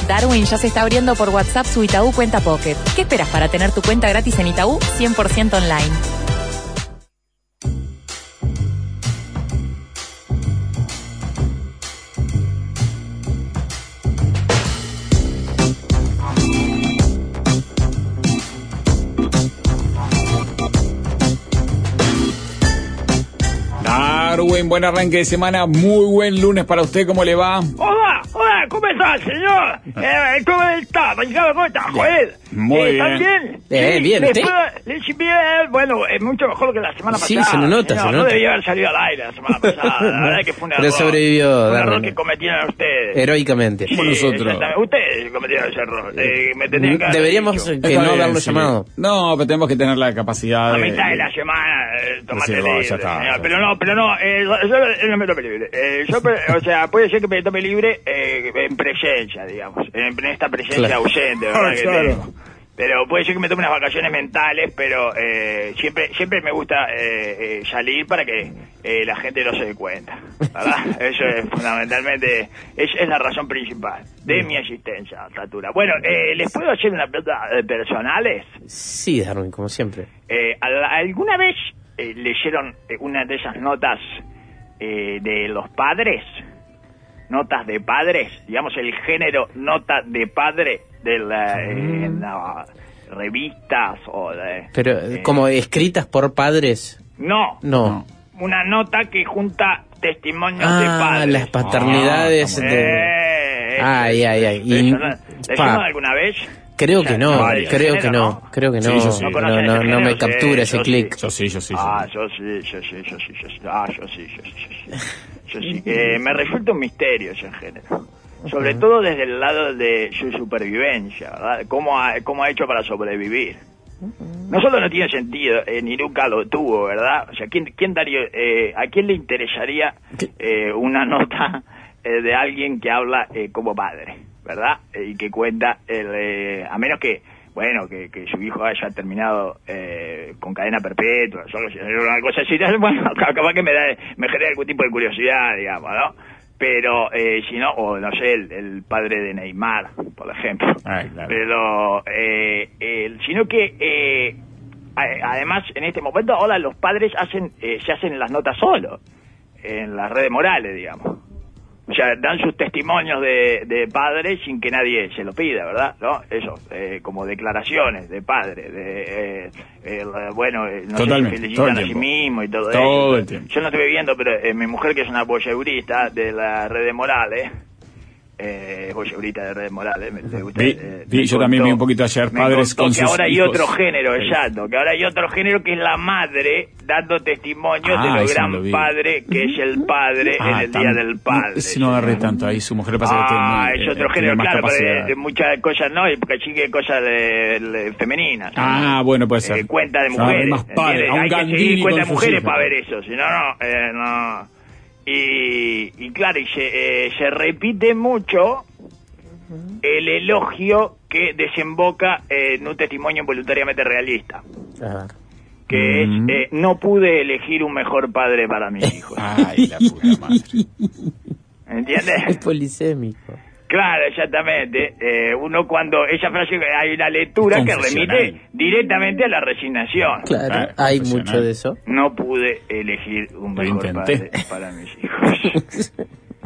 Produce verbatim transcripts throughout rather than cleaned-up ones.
Darwin ya se está abriendo por WhatsApp su Itaú Cuenta Pocket. ¿Qué esperas para tener tu cuenta gratis en Itaú cien por ciento online? Darwin, buen arranque de semana, muy buen lunes para usted, ¿cómo le va? Hola, hola, ¿cómo estás, señor? Eh, ¿Cómo está? ¿Cómo está, Joel? Muy eh, bien. ¿Estás bien? Eh, Sí, bien, les ¿usted? puedo- les- bien, bueno, es mucho mejor que la semana Sí, pasada. se lo nota, señor. se lo No nota. debía haber salido al aire la semana pasada, la verdad que fue un Pero error. sobrevivió, Fue un Darwin. error que cometieron ustedes. Heroicamente. Como nosotros. exactamente. Ustedes cometieron ese error. Eh, me tendrían que haber Deberíamos dicho. que Está no bien, darlo sí. llamado. No, pero tenemos que tener la capacidad A de... mitad de la semana, eh, tomate Sí, va, libre, ya está, señor. ya Pero está. no, pero no, eh, yo, yo no me tome libre. Eh, yo, o sea, puede ser que me tome libre eh, en presencia, digamos. En, en esta presencia Claro. ausente, ¿verdad? Ah, que claro. tengo. Pero puede ser que me tome unas vacaciones mentales, pero eh, siempre siempre me gusta eh, eh, salir para que eh, la gente no se dé cuenta, ¿verdad? Eso es fundamentalmente, es, es la razón principal de mi existencia a esta altura. Bueno, eh, ¿les puedo hacer una pregunta eh, personales? Sí, Darwin, como siempre. Eh, ¿al- ¿Alguna vez eh, leyeron eh, una de esas notas eh, de los padres? Notas de padres, digamos el género nota de padre de la, eh, en las revistas o de... Pero, eh, como escritas por padres, No, no. una nota que junta testimonios de Ah, padres. las paternidades Ah, de... Eh, eso, Ay, ay, ay. eso, Y- ¿no? ¿Leyeron pa. alguna vez? Creo Ya, que no, varios creo que géneros, no, creo que no. Sí, yo sí. No, ¿No no, conocen no, ese no me género? captura Sí, ese yo clic. Yo sí, yo sí. Ah, sí. yo sí, yo sí, yo sí, yo sí. Ah, yo sí, yo sí, yo sí. Yo sí. Eh, me resulta un misterio ese género. Sobre todo desde el lado de su supervivencia, ¿verdad? ¿Cómo ha, cómo ha hecho para sobrevivir? No solo no tiene sentido, eh, ni nunca lo tuvo, ¿verdad? O sea, ¿quién, quién daría, eh, ¿a quién le interesaría eh, una nota eh, de alguien que habla eh, como padre, ¿verdad? Eh, y que cuenta, el, eh, a menos que, bueno, que, que su hijo haya terminado eh, con cadena perpetua, solo si- una cosa así, bueno, capaz que me, da, me genera algún tipo de curiosidad, digamos, ¿no? Pero, eh, si no, o no sé, el, el padre de Neymar, por ejemplo. Ay, claro. Pero, eh, el- sino que, eh, a- además, en este momento, ahora los padres hacen, eh, se hacen las notas solos, en las redes morales, digamos. O sea, dan sus testimonios de, de padres sin que nadie se lo pida, ¿verdad? ¿No? Eso, eh, como declaraciones de padre, de, eh, el, bueno, eh, no Totalmente, sé si todo el felicitan a sí tiempo. mismo y todo, Todo eso. el tiempo. Yo no estuve viendo, pero eh, mi mujer, que es una voyeurista de las redes morales, eh, voyeurista de redes morales, me, le gusta, Vi- eh, vi- me yo también vi un poquito ayer, me padres contó con que sus ahora hay hijos. otro género, Sí. exacto, que ahora hay otro género que es la madre dando testimonio Ah, de lo ese no gran lo vi. padre que es el padre en Ah, el tan- Día del Padre. No, ese no agarré tanto ahí, su mujer pasa que tiene, Ah, muy- es eh, otro tiene género, más claro, pero capacidad. de, de muchas cosas no, y porque sí que cosas de, de femeninas. Ah, ¿no? bueno, puede ser. Eh, cuenta de O sea, mujeres. más padre, ¿entiendes? a un Hay que Gandini seguir cuenta de con sus mujeres hijos. para ver eso, si no, no, eh, no. Y, y claro, y se, eh, se repite mucho el elogio que desemboca en un testimonio involuntariamente realista, Ah, que Mm. es, eh, no pude elegir un mejor padre para mis hijos. Ay, la puta madre. es ¿Entiendes? polisémico. Claro, exactamente. Eh, uno cuando esa frase, hay una lectura que Confesional. remite directamente a la resignación. Claro, Claro, hay profesional. mucho de eso. No pude elegir un Lo mejor intenté. padre para mis hijos.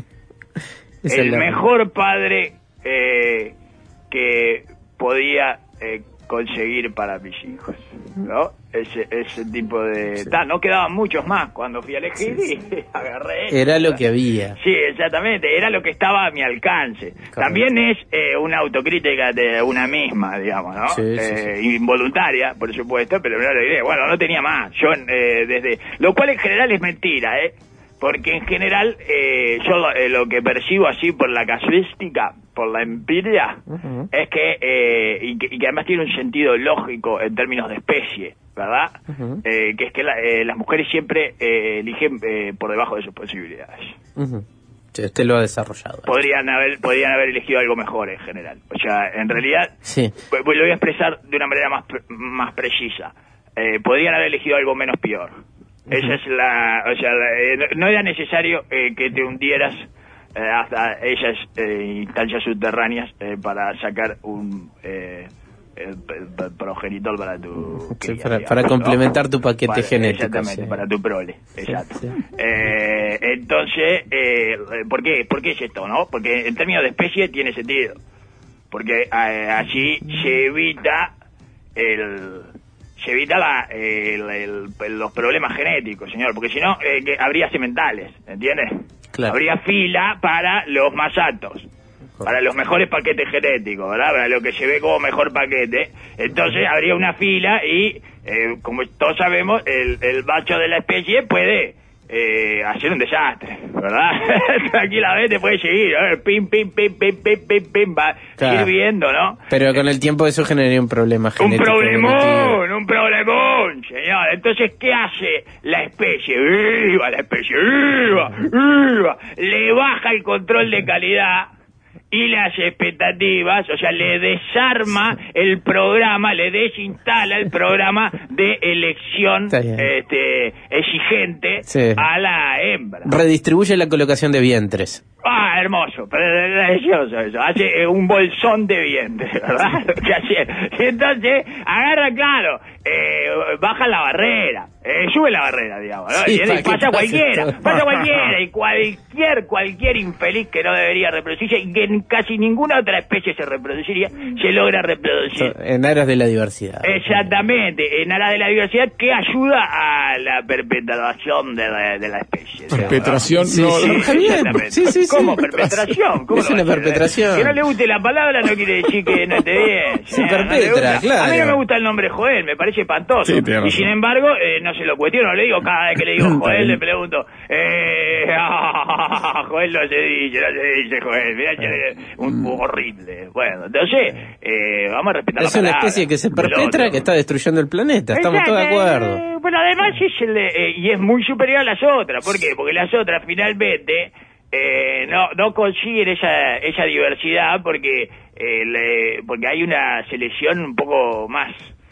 Esa es El la- mejor padre eh, que podía eh, conseguir para mis hijos, ¿no? Ese, ese tipo de... Sí. Ta, no quedaban muchos más cuando fui a elegir y agarré... Era lo que había. Sí, exactamente, era lo que estaba a mi alcance. Correcto. También es eh, una autocrítica de una misma, digamos, ¿no? Sí, sí, Eh, involuntaria, por supuesto, pero no lo diré. Bueno, no tenía más. Yo, eh, desde... Lo cual en general es mentira, ¿eh? Porque en general eh, yo lo, eh, lo que percibo así por la casuística, por la empiria, Ujú. es que, eh, y que, y que además tiene un sentido lógico en términos de especie, ¿verdad? Ujú. Eh, que es que la- eh, las mujeres siempre eh, eligen eh, por debajo de sus posibilidades. Ujú. Sí, usted lo ha desarrollado. Podrían haber, podrían haber elegido algo mejor en general. O sea, en realidad, Sí. pues, pues lo voy a expresar de una manera más, pre- más precisa. Eh, podrían haber elegido algo menos peor. Esa es la... O sea, la- eh, no, no era necesario eh, que te hundieras eh, hasta esas eh, instancias subterráneas eh, para sacar un eh, el, el, el progenitor para tu sí, cría, para, digamos, para complementar ¿no? tu paquete para, genético. Exactamente, Sí. para tu prole, exacto. Sí, sí. Eh, entonces, eh, ¿por qué? ¿Por qué es esto, no? Porque en términos de especie tiene sentido. Porque eh, allí se evita el... se evita la, el, el, los problemas genéticos, señor, porque si no, eh, que habría sementales, ¿entiendes? Claro. Habría fila para los más altos, correcto, para los mejores paquetes genéticos, ¿verdad? Para lo que se ve como mejor paquete. Entonces habría una fila y, eh, como todos sabemos, el, el macho de la especie puede eh, hacer un desastre, ¿verdad? Tranquilamente puede seguir, a ver, pim, pim, pim, pim, pim, pim, pim, va claro, ir viendo, ¿no? Pero con el tiempo eso generaría un problema Un genético. problemón, evolutivo. un problemón, señor. Entonces, ¿qué hace la especie? ¡Viva la especie! ¡Viva! ¡Viva! Le baja el control de calidad y las expectativas, o sea, le desarma el programa, le desinstala el programa de elección este, exigente sí. a la hembra. Redistribuye la colocación de vientres. Ah, hermoso, precioso eso. Hace eh, un bolsón de vientre, ¿verdad? ¿Qué hace? Y entonces, agarra, claro, eh, baja la barrera, eh, sube la barrera, digamos, ¿no? Sí, y pasa cualquiera, pasa cualquiera, y cualquier, cualquier infeliz que no debería reproducirse, y que en casi ninguna otra especie se reproduciría, se logra reproducir. En aras de la diversidad. Exactamente, en aras de la diversidad que ayuda a la perpetuación de la, de la especie. Perpetración, sí, no, sí, no, exactamente. Sí, sí, sí. ¿Cómo perpetración? ¿Cómo es una perpetración. Que no le guste la palabra no quiere decir que no esté bien. Se eh, perpetra, no claro. A mí no me gusta el nombre Joel, me parece espantoso. Sí, y sin embargo, eh, no se lo cuestiono, le digo cada vez que le digo Joel, le pregunto, eh, ah, Joel no se dice, no se dice Joel, mirá, eh. un horrible. Bueno, entonces, eh, vamos a respetar es la palabra. Es una especie que se perpetra, que está destruyendo el planeta, estamos todos de acuerdo. Eh, bueno, además es el, eh, y es muy superior a las otras, ¿por qué? Porque las otras finalmente... Eh, no no consiguen esa esa diversidad porque eh, le, porque hay una selección un poco más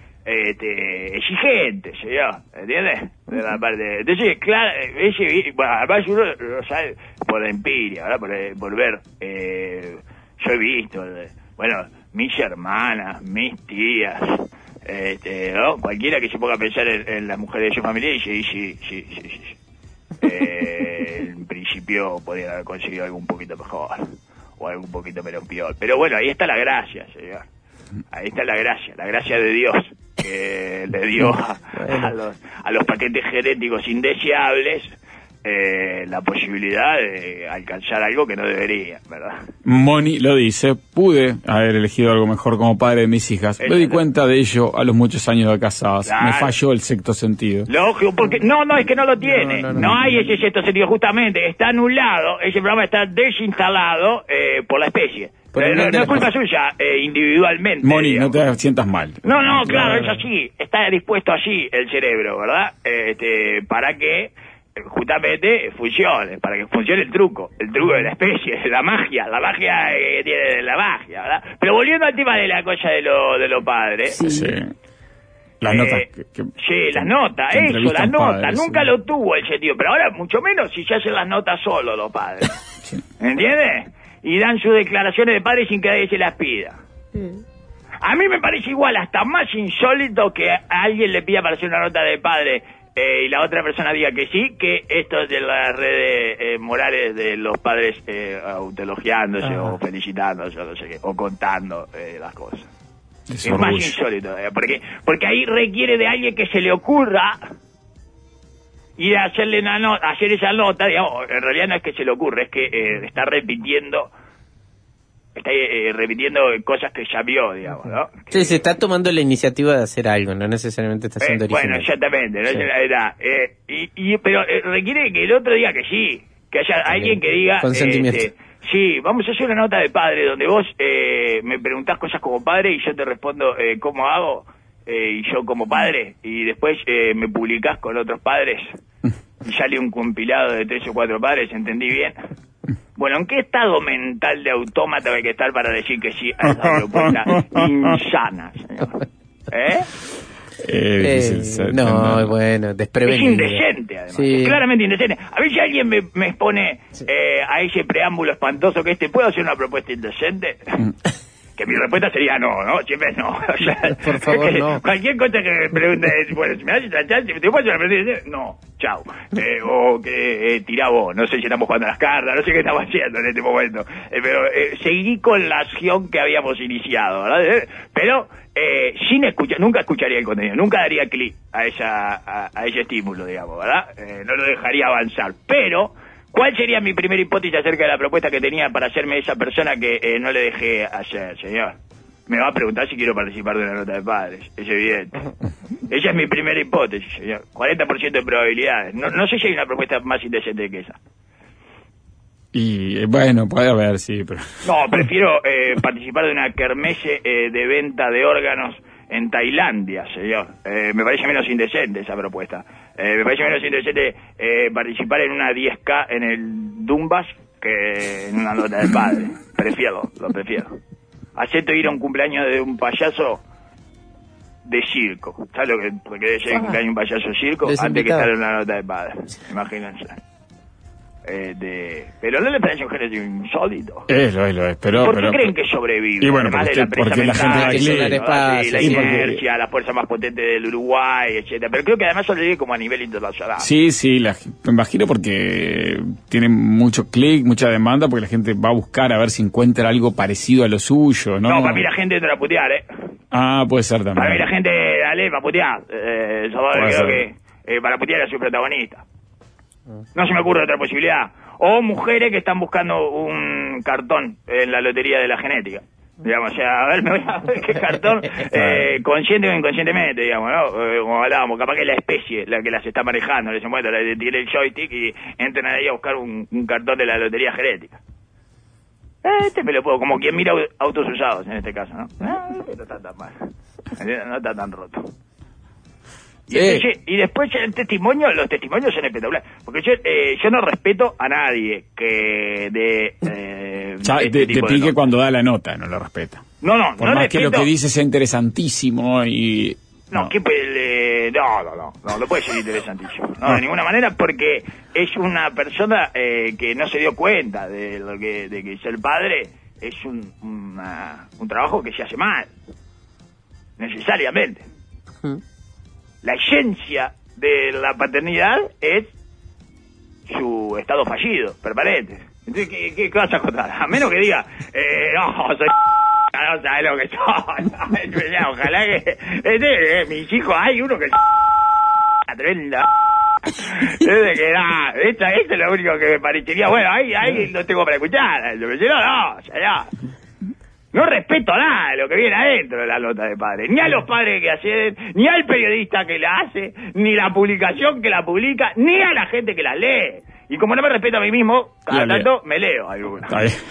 este, exigente, señor, ¿entiendes? De la parte, entonces, claro, ese, bueno, además uno lo sabe por la empiria, ¿verdad? Por, por ver, eh, yo he visto, bueno, mis hermanas, mis tías, este, ¿no? Cualquiera que se ponga a pensar en, en las mujeres de su familia y dice, sí, sí, sí, sí, sí. Eh, en principio podrían haber conseguido algo un poquito mejor o algo un poquito menos peor, pero bueno, ahí está la gracia, señor, ahí está la gracia, la gracia de Dios que le dio a, a, los, a los paquetes genéticos indeseables eh, la posibilidad de alcanzar algo que no debería, ¿verdad? Moni lo dice, pude haber elegido algo mejor como padre de mis hijas. Me di cuenta de ello a los muchos años de casadas. Claro. Me falló el sexto sentido. Lógico, porque no, no, es que no lo tiene. No, no, no, no hay ese sexto sentido, justamente. Está anulado, ese programa está desinstalado eh, por la especie. Eh, no, no es culpa suya, eh, individualmente. Moni, digamos. no te sientas mal. No, no, claro, es así. Está dispuesto así el cerebro, ¿verdad? Este, para que justamente funcione, para que funcione el truco, el truco de la especie, la magia, la magia que tiene la magia, ¿verdad? Pero volviendo al tema de la cosa de los de los padres. Sí, sí. Las eh, notas. Que, que, sí, las notas, eso, las notas. Padres, nunca sí. lo tuvo el sentido, pero ahora mucho menos si se hacen las notas solo los padres. Sí. ¿Entiendes? Y dan sus declaraciones de padres sin que nadie se las pida. Sí. A mí me parece igual, hasta más insólito que a alguien le pida para hacer una nota de padre eh, y la otra persona diga que sí, que esto de las redes eh, morales de los padres eh, autoelogiándose ah. o felicitándose o no sé qué, o contando eh, las cosas. Es, es más insólito, eh, porque porque ahí requiere de alguien que se le ocurra ir a hacerle una no, hacer esa nota, digamos, en realidad no es que se le ocurra, es que eh, está repitiendo está eh, repitiendo cosas que ya vio, digamos, ¿no? Sí, que, se está tomando la iniciativa de hacer algo, no necesariamente está siendo eh, original. Bueno, exactamente, no sí. es la verdad. Eh, y, y, pero eh, requiere que el otro diga que sí, que haya sí, alguien que diga... Consentimiento. Eh, sí, vamos a hacer una nota de padre donde vos eh, me preguntás cosas como padre y yo te respondo eh, cómo hago, eh, y yo como padre, y después eh, me publicás con otros padres y sale un compilado de tres o cuatro padres, ¿entendí bien? Bueno, ¿en qué estado mental de autómata hay que estar para decir que sí a esa propuesta insana, señor? ¿Eh? Eh, eh, no, bueno, desprevenido. Es indecente, además. Sí. Es claramente indecente. A ver si alguien me, me expone sí. eh, a ese preámbulo espantoso que este, ¿puedo hacer una propuesta indecente? Que mi respuesta sería no, ¿no? Siempre no. O sea, por favor, no. Cualquier cosa que me pregunte, bueno, si me das esta chance, ¿te puedo hacer una pregunta? No, chao. Eh, o que eh, tirá vos, no sé si estamos jugando a las cartas, no sé qué estamos haciendo en este momento. Eh, pero eh, seguí con la acción que habíamos iniciado, ¿verdad? Eh, pero eh, sin escuchar, nunca escucharía el contenido, nunca daría clic a, esa, a, a ese estímulo, digamos, ¿verdad? Eh, no lo dejaría avanzar, pero... ¿Cuál sería mi primera hipótesis acerca de la propuesta que tenía para hacerme esa persona que eh, no le dejé hacer, señor? Me va a preguntar si quiero participar de una nota de padres, es evidente. Esa es mi primera hipótesis, señor. cuarenta por ciento de probabilidades. No, no sé si hay una propuesta más indecente que esa. Y bueno, puede haber, sí, pero... No, prefiero eh, participar de una kermesse eh, de venta de órganos en Tailandia, señor. Eh, me parece menos indecente esa propuesta. Eh, me parece menos indecente eh, participar en una diez K en el Dumbas que en una nota de padre. Prefiero, lo prefiero. Acepto ir a un cumpleaños de un payaso de circo. ¿Sabes lo que, que debe ser el cumpleaños de un payaso de circo? Antes que estar en una nota de padre. Imagínense. Eh, de... Pero no le parece un género insólito. Es lo es, lo es, pero... ¿Por pero, qué creen que sobrevive? Y bueno, además porque, de la presa porque la gente mental, da sí, la sí, inercia, porque... la fuerza más potente del Uruguay, etcétera. Pero creo que además sobrevive como a nivel internacional. Sí, sí, la, me imagino porque tiene mucho clic, mucha demanda, porque la gente va a buscar a ver si encuentra algo parecido a lo suyo, ¿no? No, para mí la gente entra a putear, ¿eh? Ah, puede ser también. Para mí la gente, dale, va a putear. Eh, yo creo ser. que eh, para putear a su protagonista. No se me ocurre otra posibilidad. O mujeres que están buscando un cartón en la lotería de la genética. Digamos, o sea, a ver, me voy a ver qué cartón, eh, consciente o inconscientemente, digamos, ¿no? Eh, como hablábamos, capaz que es la especie la que las está manejando, les encuentra, le tiene el joystick y entran ahí a buscar un, un cartón de la lotería genética. Este me lo puedo, como quien mira autos usados en este caso, ¿no? No, no está tan mal, no está tan roto. Y, sí. entonces, y después el testimonio, los testimonios son espectaculares. Porque yo eh, yo no respeto a nadie que de... Eh, ya, este te, tipo te de pique nota. cuando da la nota, no lo respeta. No, no, Por no más respeto... que lo que dice sea interesantísimo y... No, no. que eh, no, no, no, no, no puede ser interesantísimo. No, de ninguna manera, porque es una persona eh, que no se dio cuenta de lo que de que ser padre es un, una, un trabajo que se hace mal. Necesariamente. Uh-huh. La esencia de la paternidad es su estado fallido, permanente. Entonces, ¿qué, qué, qué vas a contar? A menos que diga, eh, no, soy... no sabes lo que soy. No, ojalá que... Este, eh, mis hijos, hay uno que... tremenda... Desde que da, esto, esto es lo único que me parecería, bueno, ahí, ahí lo tengo para escuchar. Yo me no, no, ya, ya. No respeto nada de lo que viene adentro de la nota de padre. Ni a los padres que hacen, ni al periodista que la hace, ni la publicación que la publica, ni a la gente que la lee. Y como no me respeto a mí mismo, cada tanto me leo alguna.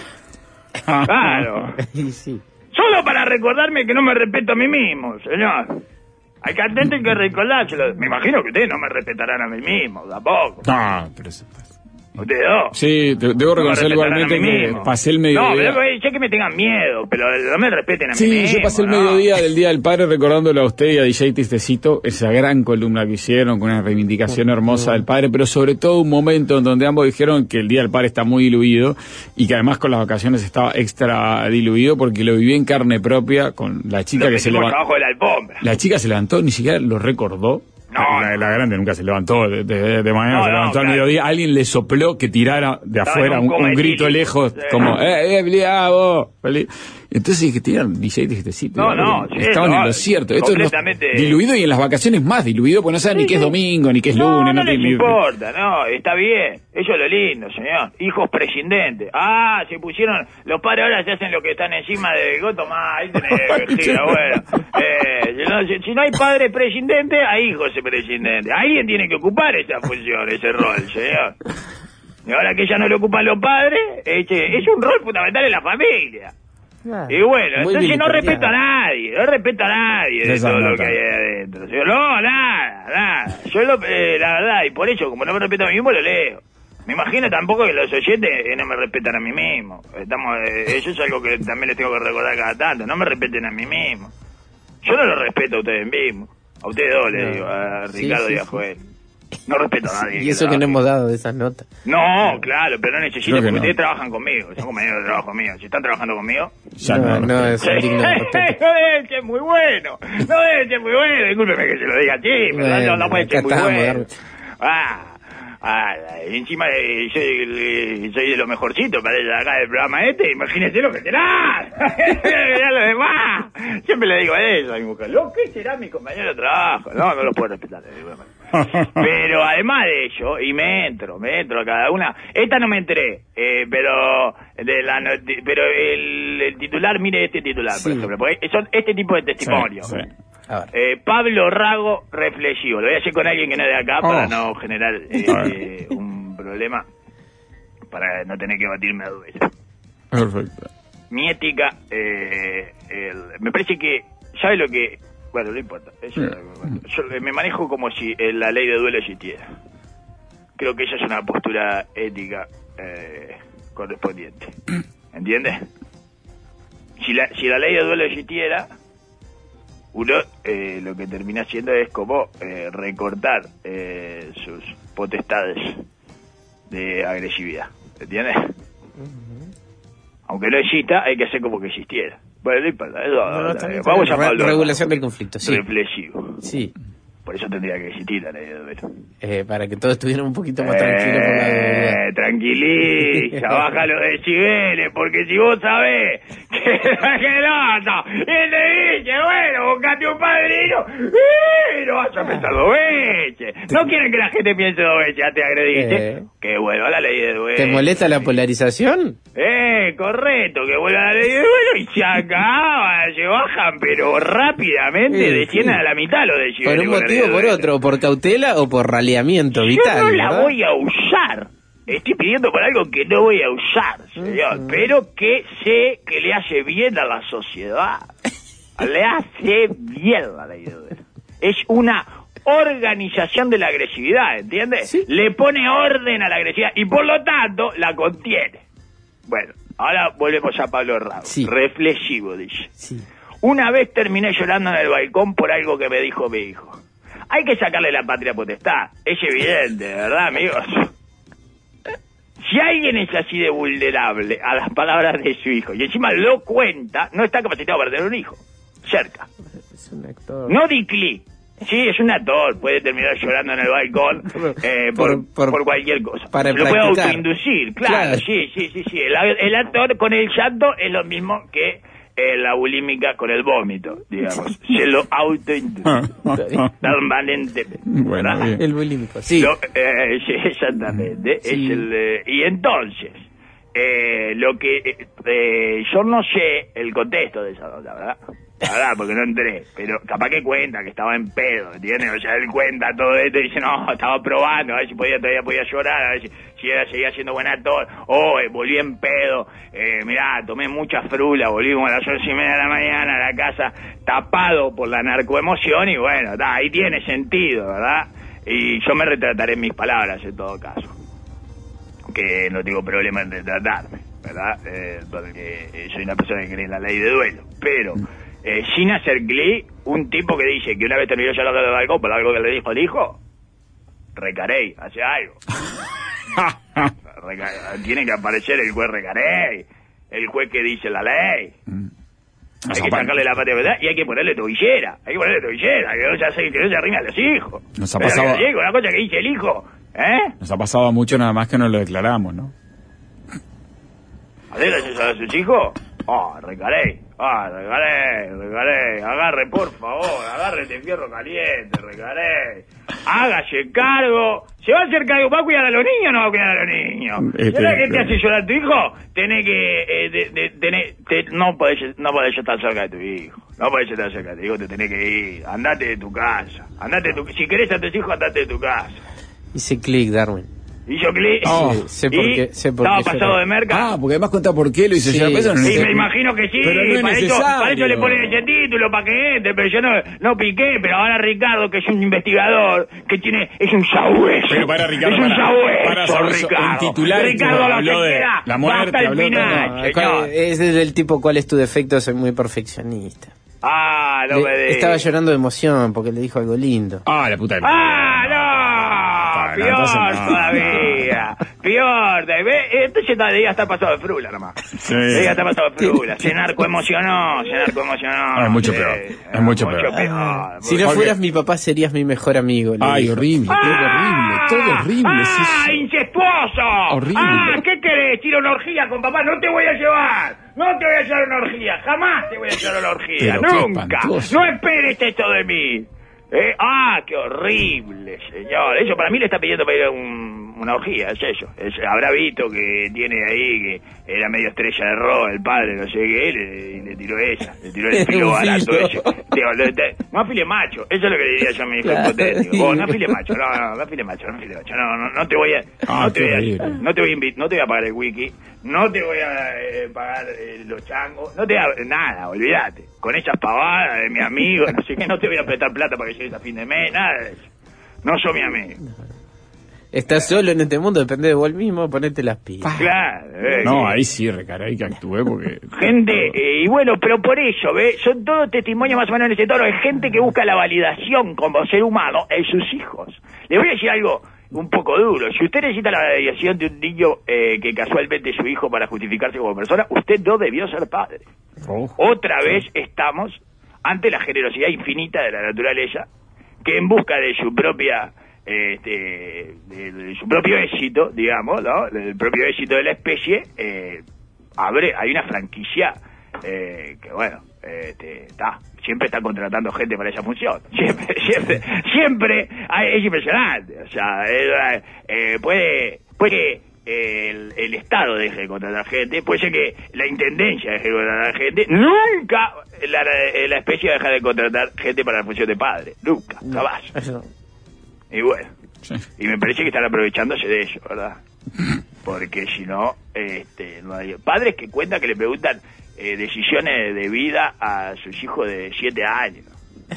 Claro. Sí. Solo para recordarme que no me respeto a mí mismo, señor. Hay que que recordárselo. Me imagino que ustedes no me respetarán a mí mismo, tampoco. No, pero eso... ¿Ustedes dos? Sí, te, debo reconocer no igualmente que pasé el mediodía. No, pero ya que me tengan miedo, pero no me respeten a mí sí, mismo. Sí, yo pasé el ¿no? mediodía del Día del Padre recordándolo a usted y a D J Tistecito, esa gran columna que hicieron con una reivindicación hermosa del padre, pero sobre todo un momento en donde ambos dijeron que el Día del Padre está muy diluido y que además con las vacaciones estaba extra diluido porque lo viví en carne propia con la chica lo que se levantó. Abajo de la alfombra. La chica se levantó, ni siquiera lo recordó. No, la, la grande nunca se levantó de, de, de mañana, no, se levantó no, al claro. mediodía, alguien le sopló que tirara de Estaba afuera un, un grito lejos, sí. como, eh, eh, feliz, ah, vos, feliz. Entonces dije, tiran D J Tistecito. No, no, sí, estaban no, en lo cierto. Esto completamente... es diluido y en las vacaciones más diluido, porque no saben sí, ni qué es domingo, ni qué es no, lunes. No, no les ni... importa, no, está bien. Eso es lo lindo, señor. Hijos prescindentes. Ah, se pusieron, los padres ahora se hacen lo que están encima del goto, más, ahí tenés, vestida, bueno. Eh, si, no, si, si no hay padres prescindentes, hay hijos prescindentes. Alguien tiene que ocupar esa función, ese rol, señor. Y ahora que ya no le ocupan los padres, este, es un rol fundamental en la familia. Ah, y bueno, entonces no respeto a nadie, no respeto a nadie de todo lo que hay adentro. No, nada, nada. Yo lo, eh, la verdad, y por eso, como no me respeto a mí mismo, lo leo. Me imagino tampoco que los oyentes eh, no me respetan a mí mismo. Estamos, eh, eso es algo que también les tengo que recordar cada tanto. No me respeten a mí mismo. Yo no lo respeto a ustedes mismos. A ustedes dos le No. digo, a Sí, Ricardo sí, y a sí. Joel. No respeto a nadie. Y eso que no hemos dado de esas notas. No, claro, pero no necesito Creo que porque no. ustedes trabajan conmigo, son compañeros de trabajo míos. Si están trabajando conmigo... Ya no, no, no, es un digno de respeto. No debe ser muy bueno, no debe ser muy bueno. Discúlpeme que se lo diga así, pero Bueno, no, no puede acá ser muy estamos, bueno. Darwin. Ah, ah, y encima eh, soy, eh, soy de lo mejorcito para ella acá del programa este, imagínese lo que será. Mirá lo demás. Siempre le digo a ella, a mi mujer, lo que será mi compañero de trabajo. No, no lo puedo respetar. Le digo, pero además de ello, y me entro, me entro a cada una. Esta no me enteré, eh, pero de la noti- pero el, el titular, mire este titular, por Sí. ejemplo, porque son este tipo de testimonios. Sí, sí. A ver. Eh, Pablo Rago reflexivo. Lo voy a hacer con alguien que no es de acá para Oh. no generar eh, un problema, para no tener que batirme a duelo. Perfecto. Mi ética, eh, el- me parece que, ¿sabe lo que? Bueno, no importa. Eso, Mm. yo me manejo como si eh, la ley de duelo existiera. Creo que esa es una postura ética eh, correspondiente. ¿Entiendes? Si la, si la ley de duelo existiera, uno eh, lo que termina haciendo es como eh, recortar eh, sus potestades de agresividad. ¿Entiendes? Aunque no exista, hay que hacer como que existiera. Bueno, no importa. Eso, No, no, está bien, está vamos bien. a Re- Pablo regulación Rago. del conflicto, sí. Reflexivo. Sí, Por eso tendría que existir la ley de duelo. eh, para que todos estuvieran un poquito más tranquilos por la Eh, tranquiliza, baja los decibeles, porque si vos sabés que que el otro, y te dice, bueno, buscate un padrino, y lo vas a pensar dos veces. No quieren que la gente piense dos veces, ya te agrediste. Eh. Que vuelva la ley de duelo. ¿Te molesta la polarización? Eh, correcto, que vuelva la ley de duelo y se acaba, se bajan, pero rápidamente Eh, descienden sí. a la mitad los decibeles. ¿Por un con la ley motivo de o por duelo. otro? ¿Por cautela o por raleamiento vital? Yo no la ¿verdad? voy a usar. Estoy pidiendo por algo que no voy a usar, señor. Ujú. Pero que sé que le hace bien a la sociedad. Le hace bien la ley de duelo. Es una organización de la agresividad, ¿entiendes? Sí. Le pone orden a la agresividad y por lo tanto la contiene. Bueno, ahora volvemos a Pablo Rago. Sí. Reflexivo, dice. Sí. Una vez terminé llorando en el balcón por algo que me dijo mi hijo. Hay que sacarle la patria potestad. Es evidente, ¿verdad, amigos? Si alguien es así de vulnerable a las palabras de su hijo y encima lo cuenta, no está capacitado para tener un hijo. Cerca. Es un actor. No di clic. Sí, es un actor. Puede terminar llorando en el balcón eh, por, Por- por- por cualquier cosa. para Se lo puede practicar. autoinducir, claro, Claro. Sí, sí, sí, sí. El, el actor con el llanto es lo mismo que eh, la bulímica con el vómito, digamos. Se lo autoinduce. Permanentemente. Bueno, ¿verdad? bien. El bulímico, sí. Lo- eh, sí, exactamente. Sí. Es el, eh, y entonces, eh, lo que eh, eh, yo no sé el contexto de esa nota, ¿verdad? La verdad, porque no entré, pero capaz que cuenta que estaba en pedo, ¿entiendes? O sea, él cuenta todo esto y dice, no, estaba probando, a ver si podía, todavía podía llorar, a ver si, si era, seguía siendo buen actor, oh, eh, volví en pedo, eh, mirá, tomé mucha frula, volvimos a las once y media de la mañana a la casa tapado por la narcoemoción y bueno, está, ahí tiene sentido, ¿verdad? Y yo me retrataré en mis palabras en todo caso, que no tengo problema en retratarme, ¿verdad? Eh, porque eh, soy una persona que cree en la ley de duelo, pero eh, sin hacer clic, un tipo que dice que una vez terminó llorando del balcón por algo que le dijo el hijo, recarey, hace algo. Reca- tiene que aparecer el juez recarey, el juez que dice la ley. Hay que sacarle la patria, ¿verdad? Y hay que ponerle tobillera, hay que ponerle tobillera, que no se, que no se arrime a los hijos. Nos ha Pero pasado- que digo, una cosa que dice el hijo, ¿eh? Nos ha pasado mucho nada más que no lo declaramos, ¿no? ¿Hacer eso a sus hijos? Ah, recaré, ah, recaré, recaré, agarre por favor, agarre este fierro caliente, recaré, hágase cargo, ¿se va a hacer cargo? ¿Va a cuidar a los niños o no va a cuidar a los niños? Este, ¿Sabes qué te claro. hace llorar tu hijo? Tenés que, eh, de, de, tenés, te- no podés, no podés estar cerca de tu hijo, no podés estar cerca de tu hijo, te tenés que ir, andate de tu casa, andate de tu, si querés a tus hijos, andate de tu casa. Hice clic, Darwin. Y yo clic, Oh, Sí, sé por y qué- sé por estaba qué pasado lloró. de merca. Ah, porque además cuenta por qué lo hizo Sí, ya, eso no Sí, sé. me imagino que sí, Pero no es para, eso, necesario. para eso le ponen ese título, para que entre, pero yo no, no piqué, pero ahora Ricardo, que es un investigador, que tiene, es un sabueso. Pero para, Ricardo, es un para, sabueso, para, sabueso, Ricardo. en titular, Ricardo lo habló que de queda, la va muerte, hasta el habló de- final, No, señor. es del tipo, ¿cuál es tu defecto? Soy muy perfeccionista. Ah, No, no Le- me digas. estaba llorando de emoción porque le dijo algo lindo. Ah, la puta del ¡Ah, no! Ah, no, Peor entonces no, todavía. Peor. de- ve, Entonces debía estar pasado de frula nomás. Sí. Debía estar pasado de frula. Se narcoemocionó, se narcoemocionó. Ah, es mucho Sí, peor, ah, es mucho peor. Ah, si Mucho- no Porque- fueras mi papá, serías mi mejor amigo. le Ay, dijo. horrible, todo horrible, todo horrible. es ¡Ah, eso. incestuoso! Horrible. ¡Ah, qué querés! ¿Ir a una orgía con papá? No te voy a llevar. No te voy a llevar a una orgía. Jamás te voy a llevar a una orgía. Pero qué Nunca. espantoso. No esperes esto de mí. ¿Eh? ¡Ah, qué horrible, señor! Eso para mí le está pidiendo para ir a un- una orgía, es eso. Es- habrá visto que tiene ahí que era medio estrella de rock, el padre, no sé qué, y le, y le tiró esa. Le tiró el filo Un barato filo. ese. Digo, le- te- no afile macho, eso es lo que le diría yo a mi hijo Claro. hipotético. Vos, no afile macho, no, no, no afile macho, no afile macho. No, no, no te voy a... Ah, no, te qué voy a horrible. no te voy a invi- no te voy a pagar el wiki, no te voy a eh, pagar eh, los changos, no te voy a... Nada, olvídate. Con esas pavadas de mi amigo, no sé qué, no te voy a prestar plata para que llegues a fin de mes, nada de eso. No sos mi amigo. Estás solo en este mundo, depende de vos mismo, ponete las pilas. Claro. eh, No, que- ahí sí, recaray que actué porque... Gente, eh, y bueno, pero por eso, ¿ves? Son todos testimonios más o menos en ese tono de gente que busca la validación como ser humano en sus hijos. Les voy a decir algo un poco duro. Si usted necesita la validación de un niño eh, que casualmente es su hijo para justificarse como persona, usted no debió ser padre. Oh. Otra vez estamos ante la generosidad infinita de la naturaleza, que en busca de su propia... Este, de, de su propio éxito, digamos, ¿no? Del propio éxito de la especie, eh, abre, hay una franquicia eh, que, bueno, este, está, siempre está contratando gente para esa función. Siempre, siempre, siempre hay- es impresionante. O sea, eh, eh, puede, puede que el, el Estado deje de contratar gente, puede ser que la Intendencia deje de contratar gente, nunca la, la especie deja de contratar gente para la función de padre, nunca, jamás. Eso. Y bueno, Sí. y me parece que están aprovechándose de eso, ¿verdad? Porque si no, este, no hay... Padres que cuentan que le preguntan eh, decisiones de vida a sus hijos de siete años.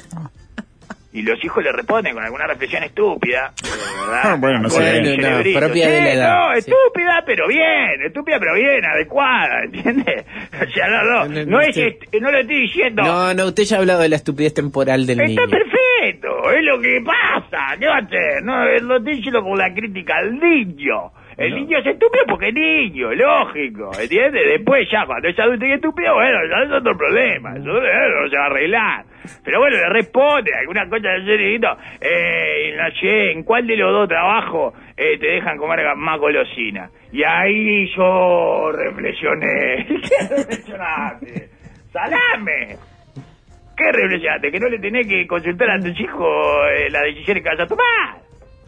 Y los hijos le responden con alguna reflexión estúpida, ¿verdad? Bueno, no sé. Con el Bueno, no, cerebrito. propia de la Sí, edad, no, sí. estúpida, pero bien, estúpida, pero bien, adecuada, ¿entiendes? O sea, no, no, No, no, no es, sí. est- no lo estoy diciendo... No, no, usted ya ha hablado de la estupidez temporal del Está niño. perfecto, es lo que pasa, ¿qué va a hacer? No, lo estoy diciendo con la crítica al niño. El niño es estúpido porque es niño, lógico, ¿entiendes? Después ya, cuando es adulto y estúpido, bueno, ya es otro problema, eso eh, no se va a arreglar. Pero bueno, le responde alguna cosa de cerebrito, eh, no sé, ¿en cuál de los dos trabajos eh, te dejan comer más golosina? Y ahí yo reflexioné, ¿qué reflexionaste? ¡Salame! ¿Qué reflexionaste? ¿Que no le tenés que consultar a tus hijos eh, las decisiones que vas a tomar?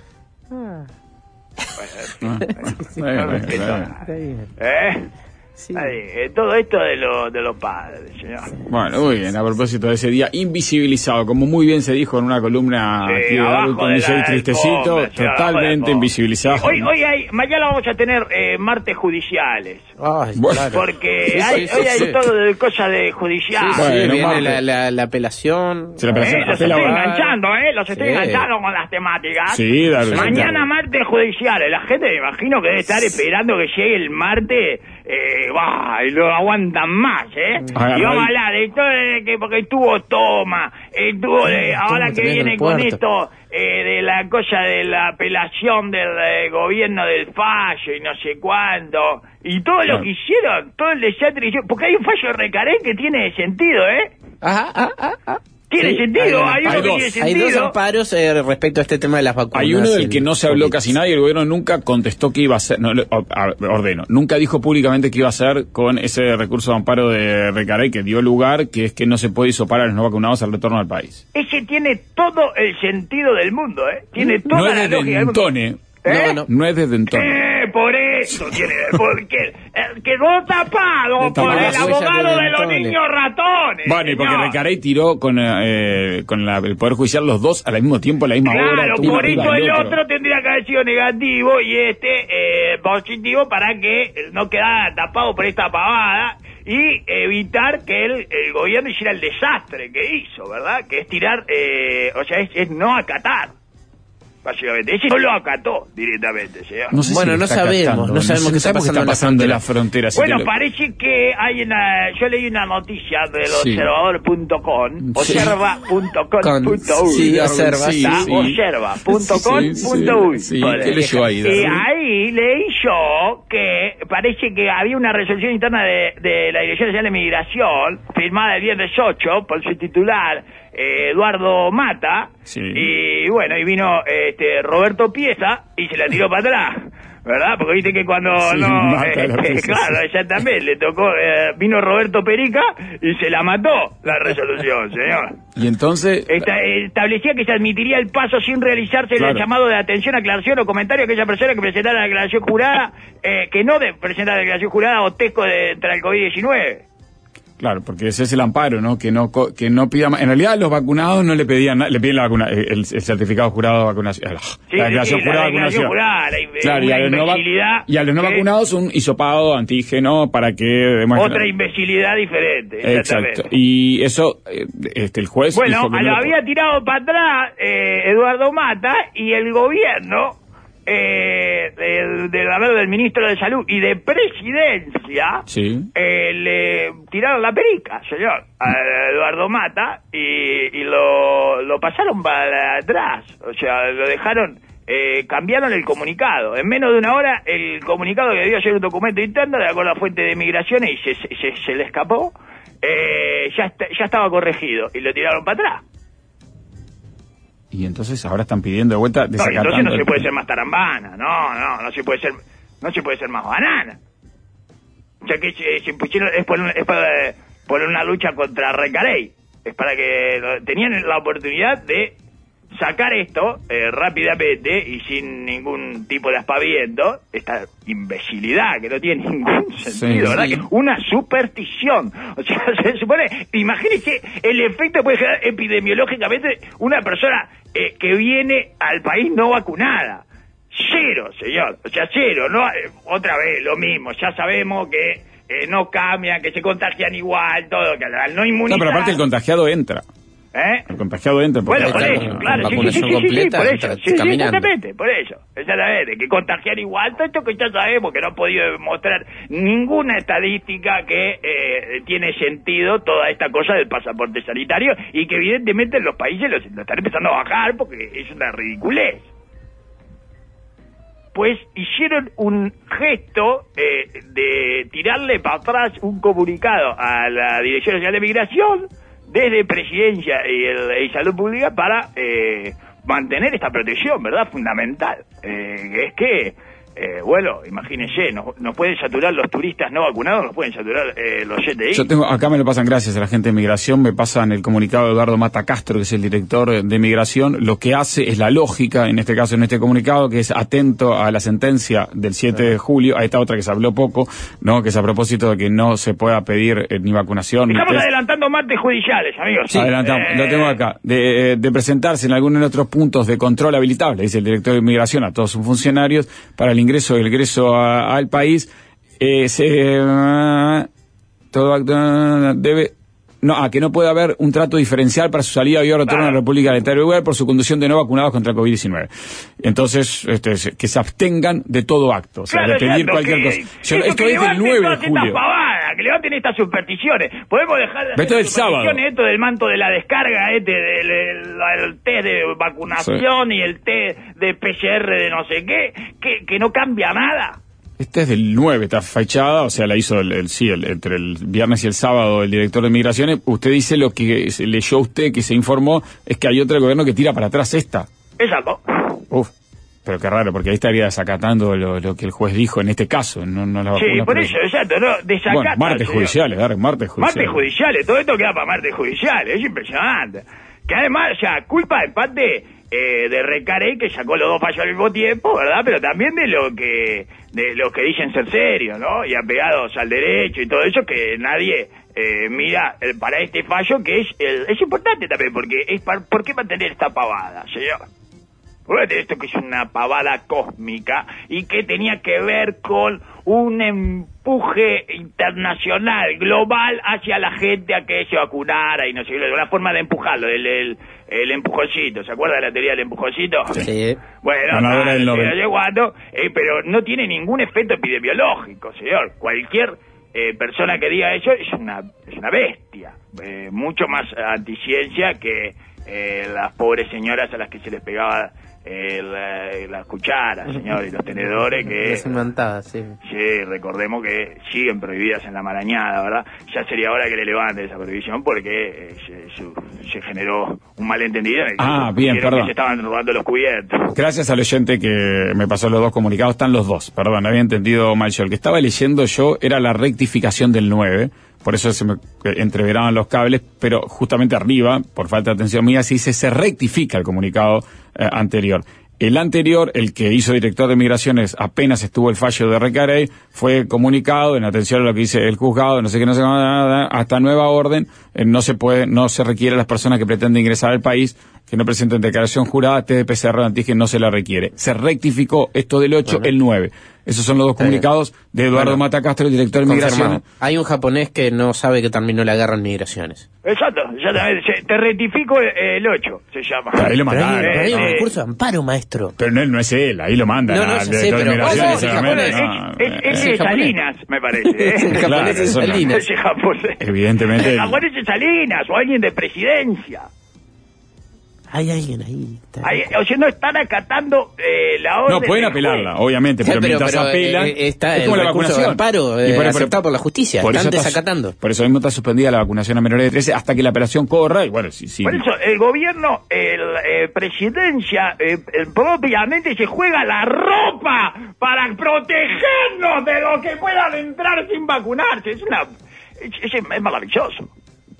Ah, Bueno, bueno, no respeto bueno. nada. Está bien. ¿Eh? Sí. Ahí, eh, todo esto de, lo, de los padres, señor. Bueno, muy bien, a propósito de ese día invisibilizado, como muy bien se dijo en una columna Sí, aquí de abajo Darwin con de D J la Tristecito, alfombra, sí, abajo de la totalmente alfombra. invisibilizado. Hoy, hoy hay, mañana vamos a tener eh, martes judiciales. Ay, Bueno. claro. Porque Sí, hay, sí, hoy sí, hay sí. todo de cosas de judicial. Sí, sí, Bueno, viene martes. la, la, la apelación. Se la Eh, apelación. los Apela estoy abogado. enganchando, ¿eh? Los estoy Sí. enganchando con las temáticas. Sí, Darwin. Mañana martes judiciales. La gente me imagino que debe estar esperando que llegue el martes. Eh, bah, y lo aguantan más, ¿eh? Agarra Y vamos a ahí. hablar de todo, de que porque estuvo toma, estuvo de, ahora Toma, que también en viene el con puerto. esto eh, de la cosa de la apelación del eh, gobierno del fallo y no sé cuánto, y todo lo Claro. que hicieron, todo el desastre que hicieron, porque hay un fallo de Recaré que tiene sentido, ¿eh? Ajá, ah, ah, ah. Tiene Sí, sentido, hay hay, una- uno hay que dos. tiene Hay sentido. dos amparos eh, respecto a este tema de las vacunas. Hay uno del y que el no se habló COVID. casi nadie, el gobierno nunca contestó que iba a hacer, no, le- o- a- ordeno, nunca dijo públicamente qué iba a hacer con ese recurso de amparo de Recarey que dio lugar, que es que no se puede hisopar a los no vacunados al retorno al país. Ese tiene todo el sentido del mundo, ¿eh? Tiene toda No es la desde lógica del mundo. Entone, ¿Eh? No, no. no es desde Entone. Eh, por eso tiene, porque eh, quedó tapado por tapado el la suya abogado con de los Entone. niños ratones. Bueno, y porque señor. Recarey tiró con, eh, con la- el Poder Judicial los dos al mismo tiempo, a la misma hora. Claro, uno por arriba eso del el otro tendría que haber sido negativo y este eh, positivo para que no quedara tapado por esta pavada y evitar que el, el gobierno hiciera el desastre que hizo, ¿verdad? Que es tirar, eh, o sea, es, es no acatar. básicamente. Ese no lo acató directamente, señor. No sé Bueno, si no está sabemos, captando, no sabemos qué está pasando en la pasando en la frontera. Bueno, si te lo- parece que hay una... Yo leí una noticia del Sí. observador punto com, Sí. observa punto com punto uy. Sí, observa, sí, Está sí. observa punto com punto uy. Sí, sí, Joder. ¿qué leyó ahí? Y David? ahí leí yo que parece que había una resolución interna de, de la Dirección Nacional de Migración, firmada el viernes ocho por su titular, eh, Eduardo Mata, Sí. y bueno, y vino este Roberto Pieza y se la tiró para atrás, ¿verdad? Porque viste que cuando Sí, no... mata eh, la Pieza, claro, sí. exactamente, le tocó, eh, vino Roberto Perica y se la mató la resolución, señor. Y entonces... Esta- establecía que se admitiría el paso sin realizarse Claro. el llamado de atención, aclaración o comentario a aquella persona que presentara la declaración jurada, eh, que no de presentar la declaración jurada o tesco de, contra el COVID diecinueve. Claro, porque ese es el amparo, ¿no? Que no co- que no pida más. En realidad los vacunados no le pedían nada, le piden la vacuna, el, el certificado jurado de vacunación. Sí, la declaración sí, jurada la de vacunación. declaración jurada, la inve- Claro, y una a, los no va- imbecilidad y a los no que- vacunados un hisopado antígeno para que demuestren. Otra imbecilidad diferente, exactamente. Exacto. Y eso, eh, este, el juez. Bueno, dijo que no lo lo había tirado para atrás eh, Eduardo Mata y el gobierno eh, del, del, a ver, del ministro de Salud y de Presidencia Sí. eh, le tiraron la perica, señor, a Eduardo Mata y, y lo, lo pasaron para atrás, o sea, lo dejaron... Eh, cambiaron el comunicado. En menos de una hora, el comunicado que debió ser un documento interno, de acuerdo a la fuente de migraciones, y se, se, se, se le escapó, eh, ya, está- ya estaba corregido, y lo tiraron para atrás. Y entonces ahora están pidiendo de vuelta, No, y desacatando. entonces no se el- puede ser más tarambana, no, no, no se puede ser, no se puede ser más banana. O sea que se, se pusieron, es por, un- es para, por una lucha contra Recarey, es para que lo- tenían la oportunidad de sacar esto eh, rápidamente y sin ningún tipo de aspaviento, esta imbecilidad que no tiene ningún sentido, Sí, ¿verdad? sí. Que una superstición. O sea, se supone, imagínese el efecto que puede generar epidemiológicamente una persona eh, que viene al país no vacunada. Cero, señor, o sea, cero, no, eh, otra vez lo mismo, ya sabemos que eh, no cambian, que se contagian igual, todo, que al no No, inmunizar... pero aparte el contagiado entra. ¿Eh? El contagiado entra. porque- Bueno, por Claro, eso, con claro, sí, sí, sí, vacunación sí, sí, completa, por eso, entra sí, sí, caminando. exactamente, por eso, exactamente, que contagiar igual, todo esto que ya sabemos, que no ha podido demostrar ninguna estadística que eh, tiene sentido toda esta cosa del pasaporte sanitario y que evidentemente en los países lo, lo están empezando a bajar porque es una ridiculez. Pues hicieron un gesto eh, de tirarle para atrás un comunicado a la Dirección Nacional de Migración desde Presidencia y, el, y Salud Pública para eh, mantener esta protección, ¿verdad? Fundamental. Eh, es que, eh, bueno, imagínense, nos, nos pueden saturar los turistas no vacunados, nos pueden saturar eh, los C T I. Yo tengo, acá me lo pasan gracias a la gente de Migración, me pasan el comunicado de Eduardo Mata Castro, que es el director de Migración. Lo que hace es la lógica, en este caso, en este comunicado, que es atento a la sentencia del siete de julio, a esta otra que se habló poco, ¿no? Que es a propósito de que no se pueda pedir eh, ni vacunación. ni Estamos test. adelantando martes judiciales, amigos. Adelantamos, Eh, lo tengo acá. De, de presentarse en alguno de otros puntos de control habilitable, dice el director de Migración a todos sus funcionarios, para el ingreso y el egreso a- al país, eh, se, eh, todo acto debe... No, a que no puede haber un trato diferencial para su salida y retorno a la República del Uruguay por su conducción de no vacunados contra el COVID diecinueve. Entonces, este, se- que se abstengan de todo acto, o sea, Claro, de pedir exacto, cualquier que- cosa. Yo- eso, esto que es del levanten nueve de todas estas julio. pavadas, que levanten estas supersticiones. Podemos dejar de Esto hacer del sábado. supersticiones, esto del manto de la descarga, este del del- el test de vacunación y el test de P C R de no sé qué, que, que no cambia nada. Esta es del nueve, está fechada, o sea, la hizo el, el sí, el- entre el viernes y el sábado el director de Migraciones. Usted dice lo que se leyó usted, que se informó, es que hay otro gobierno que tira para atrás esta. Exacto. Uf, pero qué raro, porque ahí estaría desacatando lo, lo que el juez dijo en este caso, no, no las Sí, vacunas, por pero- eso, exacto, no, desacata, Bueno, martes señor. judiciales, dar martes judiciales. Martes judiciales, todo esto queda para martes judiciales, es impresionante. Que además, o sea, culpa en parte eh, de Recarey, que sacó los dos fallos al mismo tiempo, ¿verdad? Pero también de lo que de lo que dicen ser serios, ¿no? Y apegados al derecho y todo eso, que nadie eh, mira eh, para este fallo, que es el, es importante también, porque es para, ¿por qué mantener esta pavada, señor? Porque esto que es una pavada cósmica y que tenía que ver con un empuje internacional, global, hacia la gente a que se vacunara y no sé, una forma de empujarlo, el, el, el empujoncito, ¿se acuerda de la teoría del empujoncito? Sí. Bueno, no, no, no, eh, pero no tiene ningún efecto epidemiológico, señor. Cualquier eh, persona que diga eso es una, es una bestia, eh, mucho más anticiencia que eh, las pobres señoras a las que se les pegaba Eh, la, la cuchara, señor, y los tenedores que... sí. Sí, recordemos que siguen prohibidas en la marañada, ¿verdad? Ya sería hora que le levanten esa prohibición porque eh, se, su, se generó un malentendido en el que, ah, bien, perdón. que se estaban robando los cubiertos. Gracias al oyente que me pasó los dos comunicados, están los dos, perdón, había entendido mal yo. El que estaba leyendo yo era la rectificación del nueve, por eso se me entreveraban los cables, pero justamente arriba, por falta de atención mía, se dice se rectifica el comunicado eh, anterior. El anterior, el que hizo director de migraciones, apenas estuvo el fallo de Recarey, fue comunicado en atención a lo que dice el juzgado, no sé qué, no sé nada, hasta nueva orden, eh, no se puede, no se requiere a las personas que pretenden ingresar al país que no presenten declaración jurada, test de P C R o antígeno no se la requiere. Se rectificó esto del ocho, bueno. El nueve. Esos son los dos Está comunicados bien. de Eduardo bueno, Mata Castro, el director de migraciones. Hay un japonés que no sabe que terminó la guerra en migraciones. Exacto, exactamente. Te rectifico el ocho, se llama. Pero ahí lo mandaron. Pero hay, pero hay un recurso de amparo, maestro. Pero no, no es él, ahí lo mandan. No, no, al sé, director pero... No, de no, migraciones. es japonés, No, es, es, es, es de Salinas, me parece. ¿eh? El japonés Claro, es eso no. Salinas. Ese japonés. Evidentemente. El japonés es Salinas, o alguien de presidencia. Hay alguien ahí. Hay, o sea, no están acatando eh, la orden. No, pueden apelarla, juez. obviamente, pero, sí, pero mientras pero, apelan... Eh, está es el como la recurso vacunación. de amparo eh, por, aceptado por la justicia. Por están desacatando. Por eso mismo está suspendida la vacunación a menores de trece hasta que la apelación corra. Y bueno, sí, sí. Por eso, el gobierno, el eh, presidencia, eh, propiamente se juega la ropa para protegernos de los que puedan entrar sin vacunarse. Es una... Es, es, es maravilloso.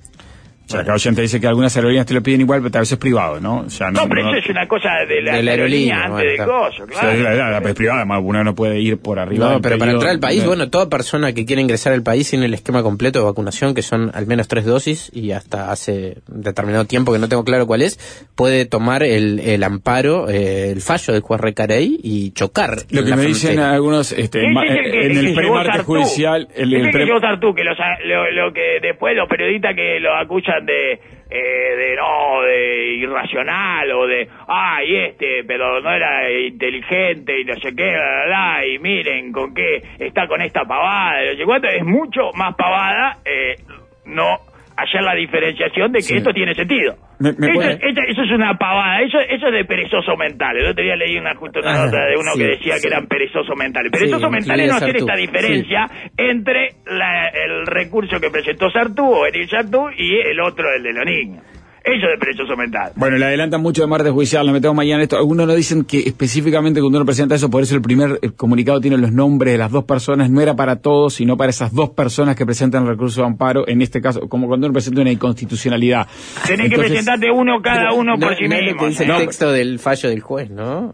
O sea, acá oyente dice que algunas aerolíneas te lo piden igual, pero tal vez es privado, ¿no? O sea, no, no, pero no, eso es una cosa de la, de la aerolínea, aerolínea antes bueno, de coso, claro. O sea, la, la, la, la es privada, además uno no puede ir por arriba. No, pero para entrar al país, de... bueno, toda persona que quiere ingresar al país tiene el esquema completo de vacunación, que son al menos tres dosis, y hasta hace determinado tiempo, que no tengo claro cuál es, puede tomar el, el amparo, eh, el fallo del juez Recarey y chocar. Lo que me dicen algunos, este, en, el que, en el, el pre-martes judicial... El, el, el pre... que llevó Sartú, que los, lo, lo que después los periodistas que lo acusan de... Eh, de no, de irracional o de, ay, este, pero no era inteligente y no sé qué, bla, bla, bla, y miren con qué está con esta pavada, no sé cuánto, es mucho más pavada, eh, no hacer la diferenciación de que sí. Esto tiene sentido. Me, me eso, eso, eso es una pavada, eso, eso es de perezoso mental. El otro día leí una, justo una ah, nota de uno sí, que decía sí. que eran perezosos mentales. Perezosos sí, mentales no hacer esta diferencia sí. entre la, el recurso que presentó Sartú o Eric Sartú y el otro, el de los niños. Eso de perezoso mental. Bueno, le adelantan mucho de martes judicial, lo metemos mañana esto. Algunos nos dicen que específicamente cuando uno presenta eso, por eso el primer el comunicado tiene los nombres de las dos personas, no era para todos, sino para esas dos personas que presentan el recurso de amparo, en este caso, como cuando uno presenta una inconstitucionalidad. Tenés Entonces, que presentarte uno cada uno no, por sí no mismo. Es lo que dice el no, texto del fallo del juez, ¿no?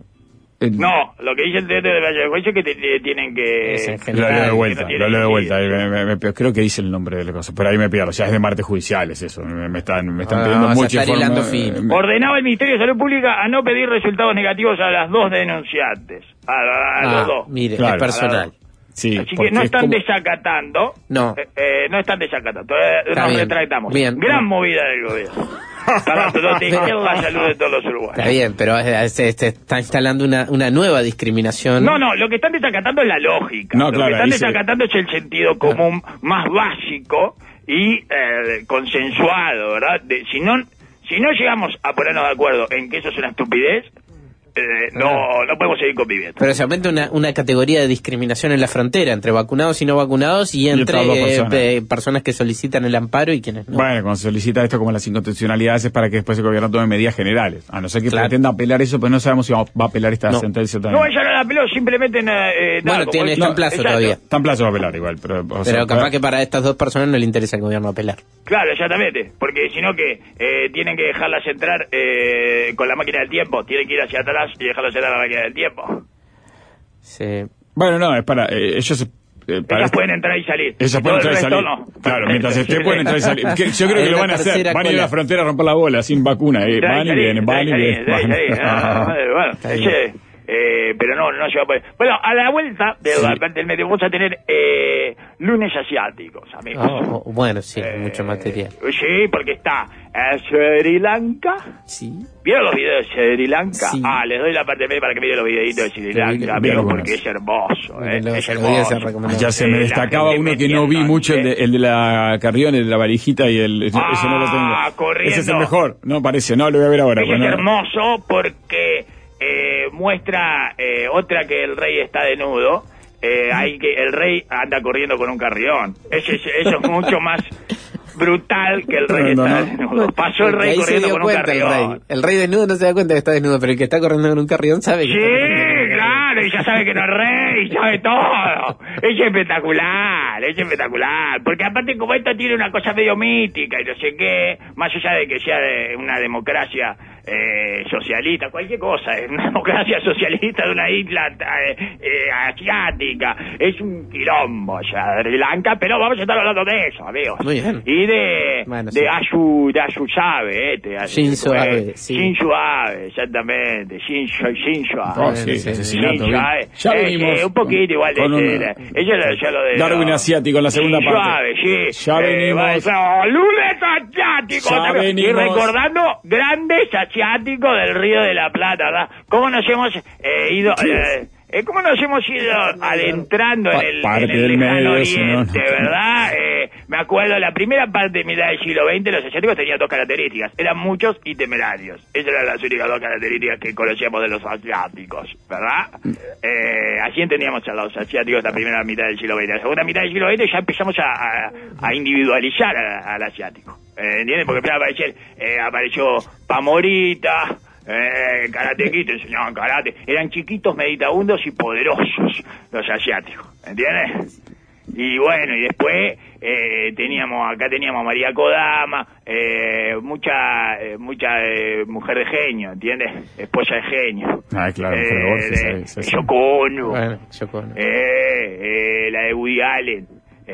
No, lo que dice el texto del juez es que te, te tienen que... Lo leo de vuelta, no lo leo de vuelta. Me, me, me, creo que dice el nombre de la cosa, pero ahí me pierdo. Ya es de martes judiciales eso. Me, me están, me están ah, pidiendo mucha información. Ordenaba el Ministerio de Salud Pública a no pedir resultados negativos a las dos denunciantes. A, a, a ah, los dos. Mire, claro, es personal. Sí, así que no están como... desacatando. No. Eh, eh, no están desacatando. Eh, nos bien, retractamos. Bien. Gran movida del gobierno. Para proteger la salud de todos los uruguayos. Está bien, pero se, se está instalando una, una nueva discriminación. No, no, lo que están desacatando es la lógica. No, lo claro, que están se... desacatando es el sentido común no. más básico y eh, consensuado, ¿verdad? De, si no si no llegamos a ponernos de acuerdo en que eso es una estupidez, Eh, no, no podemos seguir conviviendo. Pero se aumenta una, una categoría de discriminación en la frontera entre vacunados y no vacunados y entre y eh, personas. Eh, personas que solicitan el amparo y quienes no. Bueno, cuando se solicita esto como las inconstitucionalidades es para que después el gobierno tome medidas generales. A no ser que claro. pretenda apelar eso, pues no sabemos si va, va a apelar esta no. sentencia también. No, ella no la apeló, simplemente... Eh, bueno, nada, tiene, está en plazo exacto. todavía. Está en plazo de apelar igual. Pero, o pero sea, capaz que para estas dos personas no le interesa al gobierno apelar. Claro, exactamente. Porque si no que eh, tienen que dejarlas entrar eh, con la máquina del tiempo. Tienen que ir hacia atrás y dejarlas entrar a la máquina del tiempo. Sí. Bueno, no, es para... Eh, ellos... Eh, ellas este... pueden entrar y salir. Ellas pueden entrar y salir. No. Claro, mientras esté pueden entrar y salir. Que, yo creo que lo van a hacer. Van a ir a la frontera a romper la bola sin vacuna. Eh. Van y vienen, van y vienen. Bueno, ese, Eh, pero no, no se va a poder. Bueno, a la vuelta de la parte del medio vamos a tener eh, lunes asiáticos, amigos. Oh, oh, bueno, sí, Eh, mucho material. Sí, porque está eh, Sri Lanka. Sí. ¿Vieron los videos de Sri Lanka? Sí. Ah, les doy la parte media para que miren los videitos de Sri Sí, Lanka, bien, amigos, bien, porque es hermoso, eh, Bien, es los videos se hermoso. recomiendan. Ya se me Eh, la destacaba gente uno que no vi metiendo, mucho, el de, ¿eh? el de la Carrión, el de la varijita y el... Ese, Ah, ese no lo tengo. corriendo. Ese es el mejor, no parece, no, lo voy a ver ahora. Ese bueno. es hermoso porque eh, muestra eh, otra que el rey está desnudo. Eh, hay que el rey anda corriendo con un carrión. Ese, ese- eso es mucho más brutal que el rey No, no, está no. desnudo. Pasó el Porque rey ahí se corriendo dio con un cuenta el carrión. rey. El rey desnudo no se da cuenta que está desnudo, pero el que está corriendo con un carrión sabe que Sí, está corriendo. claro, y ya sabe que no es rey, sabe todo. Es espectacular, es espectacular. Porque aparte como esto tiene una cosa medio mítica y no sé qué, más allá de que sea de una democracia eh, socialista, cualquier cosa, es una democracia socialista de una isla eh, eh, asiática, es un quilombo ya, Sri Lanka, pero vamos a estar hablando de eso, amigos. Muy bien. Y de, Bueno, de sí. Ayu, de Ayu Abe, este, Shinzo eh, Abe, sí. Shinzo Abe, exactamente, Shinzo, Shinzo Abe. Oh, sí, Sí, asesinato. Shinzo bien. Abe. Ya Eh, venimos. eh, un poquito igual de con este, una- la- ella lo- ya lo de Darwin asiático en la segunda Shinzo parte. Abe, sí. Ya Eh, venimos. va- lunes asiáticos. Ya también. Y venimos. recordando grandes asiáticos del Río de la Plata, ¿verdad? ¿Cómo nos hemos eh, ido... eh, eh, ¿Cómo nos hemos ido adentrando en Pa- el, parte en el del lejano medio, si no, oriente, no. verdad? Eh, me acuerdo, la primera parte de mitad del siglo veinte, los asiáticos tenían dos características. Eran muchos y temerarios. Esas eran las únicas dos características que conocíamos de los asiáticos, ¿verdad? Eh, así entendíamos a los asiáticos la primera mitad del siglo veinte. La segunda mitad del siglo veinte ya empezamos a, a- a individualizar a- al asiático. Eh, ¿Entiendes? Porque primero apareció, eh, apareció Pamorita... Eh, Karate Kid, te enseñaban karate. Eran chiquitos, meditabundos y poderosos los asiáticos, ¿entiendes? Y bueno, y después eh, teníamos, acá teníamos a María Kodama, eh, mucha eh, mucha eh, mujer de genio, ¿entiendes? Esposa de genio. Ah, claro, mujer de Borges, de- sí, sí, sí. Yoko Ono. Bueno, yo con... Eh, eh, la de Woody Allen.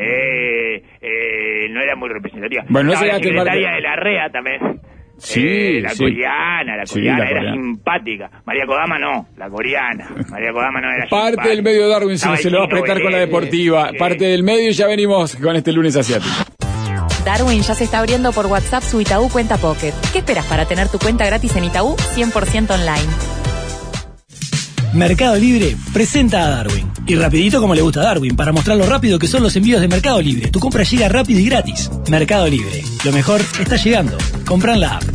Eh, eh, no era muy representativa. Bueno, no Estaba sería la que secretaria parte- de la R E A también. Sí, Eh, la sí. coreana, la Sí, coreana la era coreana. simpática. María Kodama no, la coreana. María Kodama no era Parte simpática. del medio de Darwin se, Estaba se lo va a el chino prestar con la ese, deportiva. sí. Parte del medio y ya venimos con este lunes asiático. Darwin ya se está abriendo por WhatsApp su Itaú Cuenta Pocket. ¿Qué esperas para tener tu cuenta gratis en Itaú cien por ciento online? Mercado Libre presenta a Darwin. Y rapidito como le gusta a Darwin, para mostrar lo rápido que son los envíos de Mercado Libre. Tu compra llega rápido y gratis. Mercado Libre. Lo mejor está llegando. Compran la app.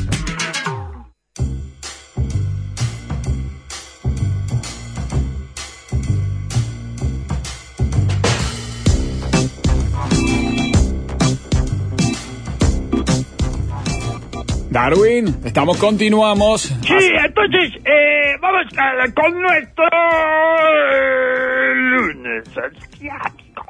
Darwin, estamos, continuamos. Sí, entonces, eh, vamos a- con nuestro eh, lunes asiático.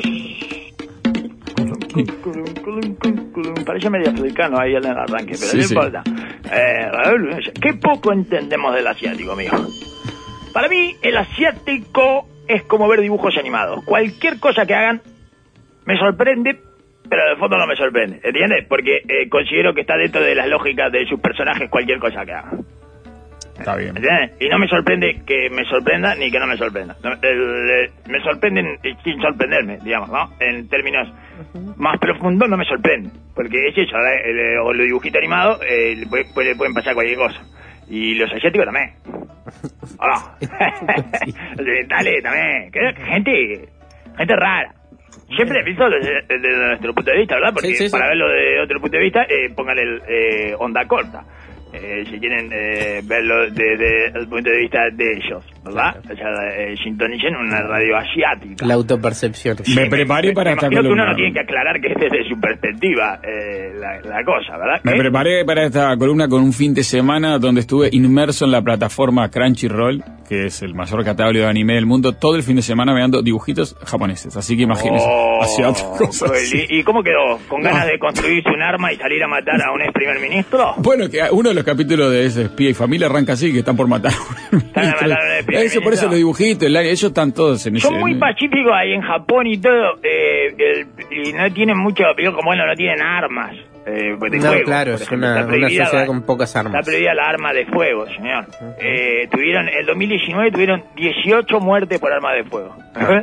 Parece medio africano ahí en el arranque, pero Sí, no sí. importa. Eh, qué poco entendemos del asiático, amigo. Para mí, el asiático es como ver dibujos animados. Cualquier cosa que hagan me sorprende, pero de fondo no me sorprende, ¿entiendes? Porque eh, considero que está dentro de las lógicas de sus personajes cualquier cosa que hagan. Está bien. ¿Entiendes? Y no me sorprende que me sorprenda ni que no me sorprenda. No, el- el- me sorprenden eh, sin sorprenderme, digamos, ¿no? En términos más profundos no me sorprende. Porque es eso, ¿eh? El, eh, o los dibujitos animados eh, le, puede- puede- pueden pasar cualquier cosa. Y los asiáticos también. ¿O no? Los orientales también. Que- Gente, gente rara. Siempre visto desde, desde nuestro punto de vista, ¿verdad? Porque Sí, sí, sí. para verlo de otro punto de vista, eh, póngale el, eh, onda corta. Eh, si quieren eh, verlo desde el punto de vista de ellos, ¿verdad? O sea, eh, sintonicen una radio asiática. La autopercepción. Me preparé para Me esta imagino que uno columna. no tiene que aclarar que es desde su perspectiva eh, la, la cosa, ¿verdad? Me ¿Eh? preparé para esta columna con un fin de semana donde estuve inmerso en la plataforma Crunchyroll, que es el mayor catálogo de anime del mundo, todo el fin de semana mirando dibujitos japoneses. Así que imagínense, Oh, asiáticos. pues, así. ¿y, ¿Y cómo quedó? ¿Con No. ganas de construirse un arma y salir a matar a un ex primer ministro? Bueno, que uno de los capítulos de ese Espía y Familia arranca así, que están por matar. Están a matar a un espía y Eso, por eso ministro. los dibujitos, el- ellos están todos en ese... Son muy pacíficos ahí en Japón y todo, eh, el- y no tienen mucho, pero como bueno, no tienen armas. Eh, de no, fuego, claro, es una, una sociedad con pocas armas. Está prohibida la arma de fuego, señor. Uh-huh. Eh, tuvieron, en el dos mil diecinueve tuvieron dieciocho muertes por arma de fuego.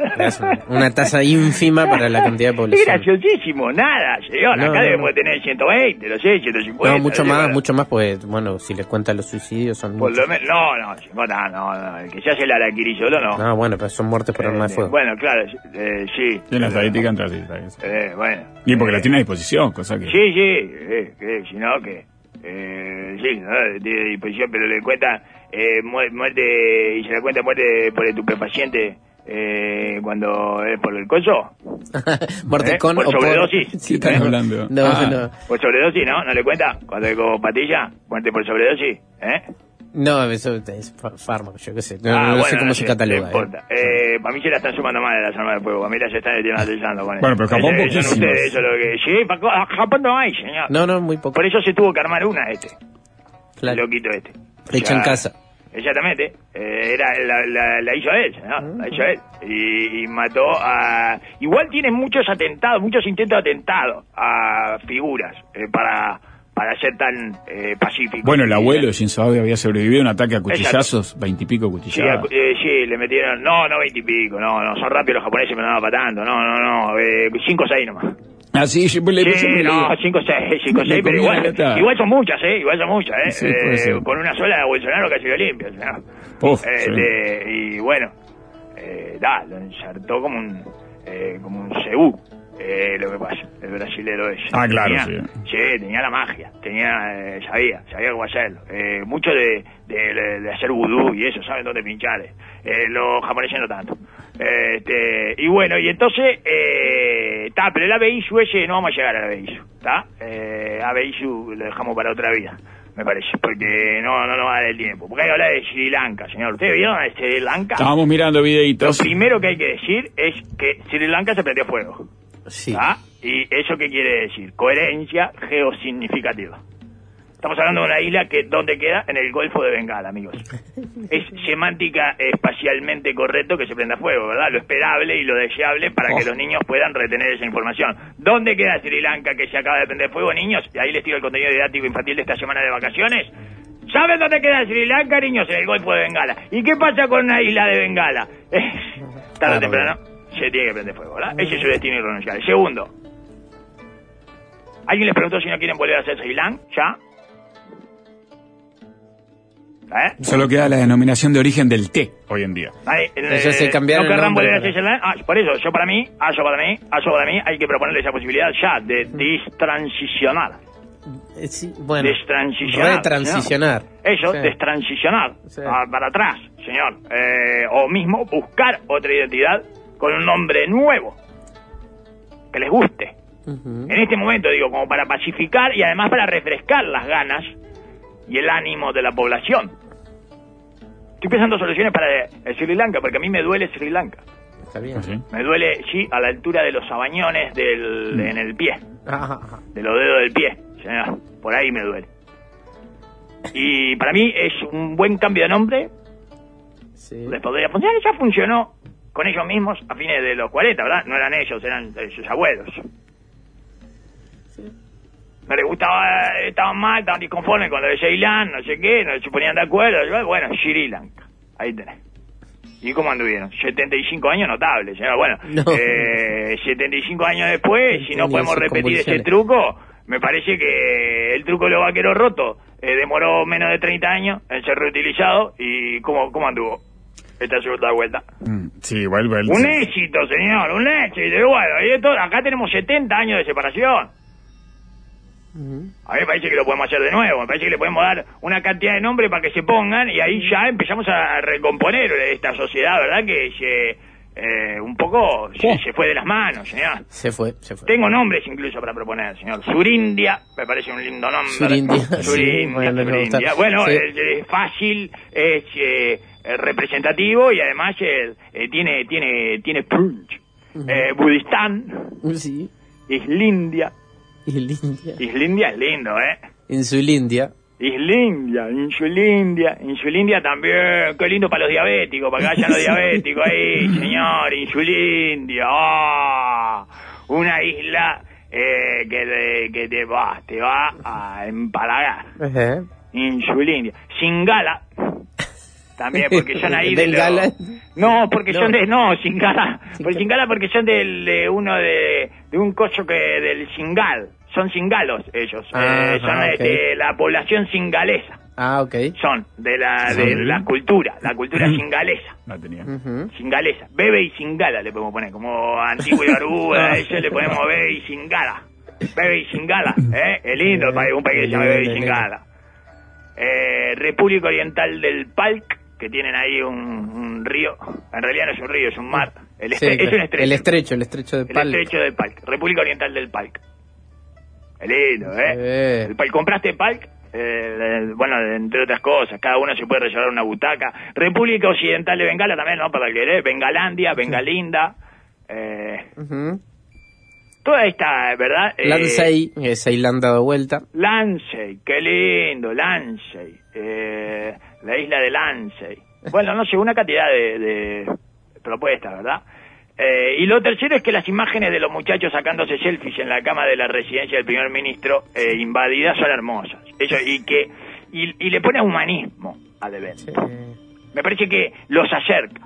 Una tasa ínfima para la cantidad de población. Es graciosísimo, nada, señor. No, Acá no, debemos no. tener ciento veinte, no sé, ciento cincuenta. No, mucho no sé, más, bueno. mucho más, pues, bueno, si les cuentan los suicidios son Por muchos. lo menos, no, no, cincuenta, no, no, el que se hace el araquiri solo, no. No, bueno, pero son muertes por Eh, arma de fuego. Bueno, claro, eh, sí. Tiene la Eh, estadística entre así. Eh, bueno. Y porque eh, la tiene a disposición, cosa que... Sí, sí, eh, que, si no, que... Eh, sí, ¿no? Tiene disposición, pero le cuenta eh, mu- muerte, y se le cuenta muerte por estupefaciente eh, cuando es por el coso. Muerte ¿Eh? con Por o por... sobredosis. ¿Qué están hablando? No, Ah, no. Por sobredosis, ¿no? ¿No le cuenta? Cuando es como patilla, muerte por sobredosis, ¿eh? No, eso es fá- fármaco, yo qué sé. No, Ah, no bueno, sé cómo no se sé, cataloga. no eh. importa. Eh, para mí se la están sumando mal las armas de fuego. Para mí las están utilizando con eso. Bueno, pero Japón Eso- eso no poquísimas. ustedes, eso es lo que... Sí, para Japón no hay, señor. No, no, muy poco. Por eso se tuvo que armar una este. Claro. El loquito este. Hecho en Ya- casa. Exactamente. Eh, era la, la, la hizo él, ¿no? La hizo él. Y, y mató a... Igual tiene muchos atentados, muchos intentos de atentado a figuras eh, para, para ser tan eh, pacífico. Bueno, el abuelo de Shinzo Abe había sobrevivido a un ataque a cuchillazos, veintipico Sí, cuchilladas. eh, sí, le metieron... No, no veintipico, no, no, son rápidos los japoneses, pero no va para tanto. No, no, no, eh, cinco o seis nomás. Ah, sí, siempre le Sí, siempre le no, digo. cinco o seis, cinco o Le seis, pero comía igual, la mitad. igual son muchas, ¿eh? Igual son muchas, ¿eh? Sí, puede Eh, ser. con una sola Bolsonaro casi lo limpia, ¿no? Uf, Este, y bueno, eh, da, lo ensartó como un, eh, como un cebú, eh, lo que pasa, el brasilero ese. Ah, claro, Tenía- sí. Sí, tenía la magia, tenía, eh, sabía, sabía cómo hacerlo. Eh, mucho de, de, de hacer vudú y eso, saben dónde pinchar. Eh, los japoneses no tanto. Eh, este, y bueno, y entonces, eh, está, pero el Abeisu ese, no vamos a llegar al Abeisu, ¿está? Eh, Abeisu lo dejamos para otra vida, me parece, porque no, no nos va a dar el tiempo. Porque hay que hablar de Sri Lanka, señor. ¿Ustedes vieron de Sri Lanka? Estábamos mirando Lo videitos. primero que hay que decir es que Sri Lanka se prendió fuego. Sí. ¿Ah? ¿Y eso qué quiere decir? Coherencia geosignificativa. Estamos hablando de una isla que, ¿dónde queda? En el Golfo de Bengala, amigos. Es semántica espacialmente correcto que se prenda fuego, ¿verdad? Lo esperable y lo deseable para que Oh. los niños puedan retener esa información. ¿Dónde queda Sri Lanka que se acaba de prender fuego, niños? Y ahí les tiro el contenido didáctico infantil de esta semana de vacaciones. ¿Saben dónde queda Sri Lanka, niños? En el Golfo de Bengala. ¿Y qué pasa con una isla de Bengala? Tarde o temprano se tiene que prender fuego, ¿verdad? Ese es su destino irrenunciable. Segundo, ¿alguien les preguntó si no quieren volver a hacer Sri Lanka? ¿Ya? ¿Eh? Solo queda la denominación de origen del té hoy en día. Ahí, Eso se cambiaron ¿no el querrán nombre, volver a ¿verdad? hacer Sri Lanka? Ah, por eso, yo para mí, ah, yo para mí, ah, yo para mí, hay que proponerle esa posibilidad ya de destransicionar. Eh, sí, bueno. Destransicionar. Retransicionar. señor. Eso, Sí. destransicionar. Sí. Ah, para atrás, señor. Eh, o mismo buscar otra identidad con un nombre nuevo. Que les guste. Ujú. En este momento, digo, como para pacificar y además para refrescar las ganas y el ánimo de la población. Estoy pensando soluciones para el Sri Lanka, porque a mí me duele Sri Lanka. Está bien. ¿Ah, sí? Me duele, sí, a la altura de los sabañones del, Mm. en el pie, Ajá, ajá. de los dedos del pie, señor. Por ahí me duele. Y para mí es un buen cambio de nombre. Sí. Les podría funcionar, ya funcionó con ellos mismos a fines de los cuarenta, ¿verdad? No eran ellos, eran eh, sus abuelos. No les gustaba, eh, estaban mal, estaban disconformes con lo de Ceilán, no sé qué, no se ponían de acuerdo. Bueno, Sri Lanka, ahí tenés. ¿Y cómo anduvieron? setenta y cinco años notables, señor. Bueno, No. eh, setenta y cinco años después, si no Tenía podemos sus repetir ese convulsiones. truco, me parece que el truco de los vaqueros rotos eh, demoró menos de treinta años en ser reutilizado. ¿Y cómo, cómo anduvo esta segunda vuelta? Mm, sí, igual, igual. Un sí. éxito, señor, un éxito. Y bueno, y esto, acá tenemos setenta años de separación. Ujú. A mí me parece que lo podemos hacer de nuevo, me parece que le podemos dar una cantidad de nombres para que se pongan y ahí ya empezamos a recomponer esta sociedad, ¿verdad? Que se, eh, un poco se, Oh. se fue de las manos, señor. Se fue, se fue. Tengo nombres incluso para proponer, señor. Surindia, me parece un lindo nombre. Surindia, sí, Surindia, bueno, me Surindia. gusta. Bueno, Sí. es, es fácil, es eh, eh, representativo y además eh, eh, tiene, tiene, tiene punch. Eh, Budistán, Sí. Islindia. Islindia. Islindia es lindo, ¿eh? Insulindia. Islindia, Insulindia, Insulindia también, qué lindo para los diabéticos, para que vayan los diabéticos ahí, señor, Insulindia, ah, una isla eh, que, te, que te va, te va a empalagar. Ajá. Insulindia. Singala. También, porque son ahí de ¿Del los... Gala? No, porque No. son de... No, Singala. Por Singala porque son del, de uno de... De un cocho que... Del Singal. Son singalos ellos. Ah, eh, son ajá, este, okay. la población singalesa. Ah, ok. Son de la, de la cultura. La cultura singalesa. No tenía. Ujú. Singalesa. Bebe y Singala le podemos poner. Como Antigua y Barbuda. A eso le ponemos Bebe y Singala. Bebe y Singala. ¿eh? Es lindo el país, un país que se llama Bebe y Singala. Eh, República Oriental del Palc, que tienen ahí un, un río, en realidad no es un río, es un mar, el Sí, estre- claro. es un estrecho, El estrecho, el estrecho de el Palc. estrecho del Palc, República Oriental del Palc. Es lindo, ¿eh? Eh. El Palc, ¿compraste Palc? Eh, eh, bueno, entre otras cosas, cada uno se puede reservar una butaca. República Occidental de Bengala también, ¿no? Para el que lee, Bengalandia, Bengalinda, eh, Ujú. toda esta, ¿verdad? Eh, Lansey, que es Irlanda dado vuelta. Lansey, qué lindo, Lansey, eh, la isla de Lansey. Bueno, no sé, una cantidad de, de propuestas, ¿verdad? Eh, y lo tercero es que las imágenes de los muchachos sacándose selfies en la cama de la residencia del primer ministro eh, invadida son hermosas. Eso, y que y, y le pone humanismo al evento. Me parece que los acerca.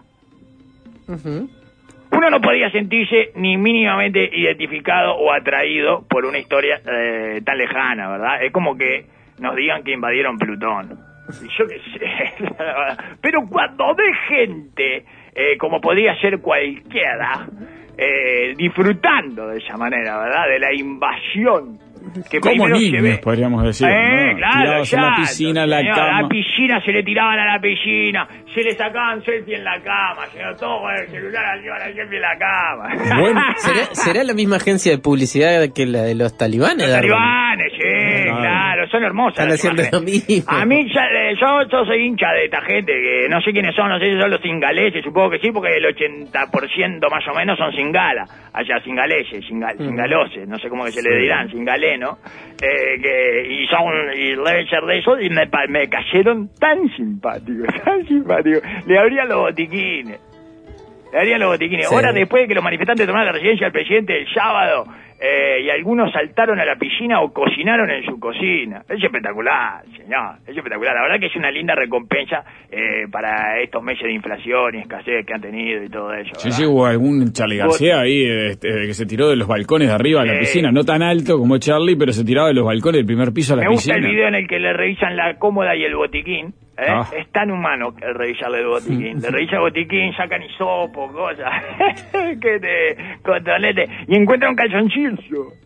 Ujú. Uno no podía sentirse ni mínimamente identificado o atraído por una historia eh, tan lejana, ¿verdad? Es como que nos digan que invadieron Plutón. Y yo qué sé. Pero cuando ve gente, eh, como podría ser cualquiera, eh, disfrutando de esa manera, ¿verdad? De la invasión. Que Como primero se niños, ve. podríamos decir. Eh, ¿no? claro, Tirados en la exacto, piscina, en la señor, cama. la piscina, se le tiraban a la piscina, se le sacaban selfie en la cama, señor, todo con el celular arriba, la selfie en la cama. Bueno, ¿Será, será la misma agencia de publicidad que la de los talibanes? Los Darwin? talibanes, sí, Claro. claro, son hermosas. Están las haciendo imágenes. lo mismo. A mí, ya, eh, yo, yo soy hincha de esta gente, que no sé quiénes son, no sé si son los singaleses, supongo que sí, porque el ochenta por ciento más o menos son singala, allá singaleses, singal, singaloses, no sé cómo que se le dirán, singaleno, eh, que, y son, y deben ser de esos, y me, pa- me cayeron tan simpáticos, tan simpáticos, le abrían los botiquines. Le darían los botiquines. Sí. Horas después de que los manifestantes tomaron la residencia del presidente el sábado, eh, y algunos saltaron a la piscina o cocinaron en su cocina. Es espectacular, señor. Es espectacular. La verdad que es una linda recompensa eh, para estos meses de inflación y escasez que han tenido y todo eso. sí, ¿verdad? sí, hubo algún Charlie García ahí este, que se tiró de los balcones de arriba a la Sí. piscina. No tan alto como Charlie, pero se tiraba de los balcones del primer piso a la Me gusta piscina. el video en el que le revisan la cómoda y el botiquín. ¿eh? Ah. Es tan humano el revisarle el botiquín. Le revisa el botiquín, sacan hisopo, cosas. que te controlete. Y encuentran un calzoncillo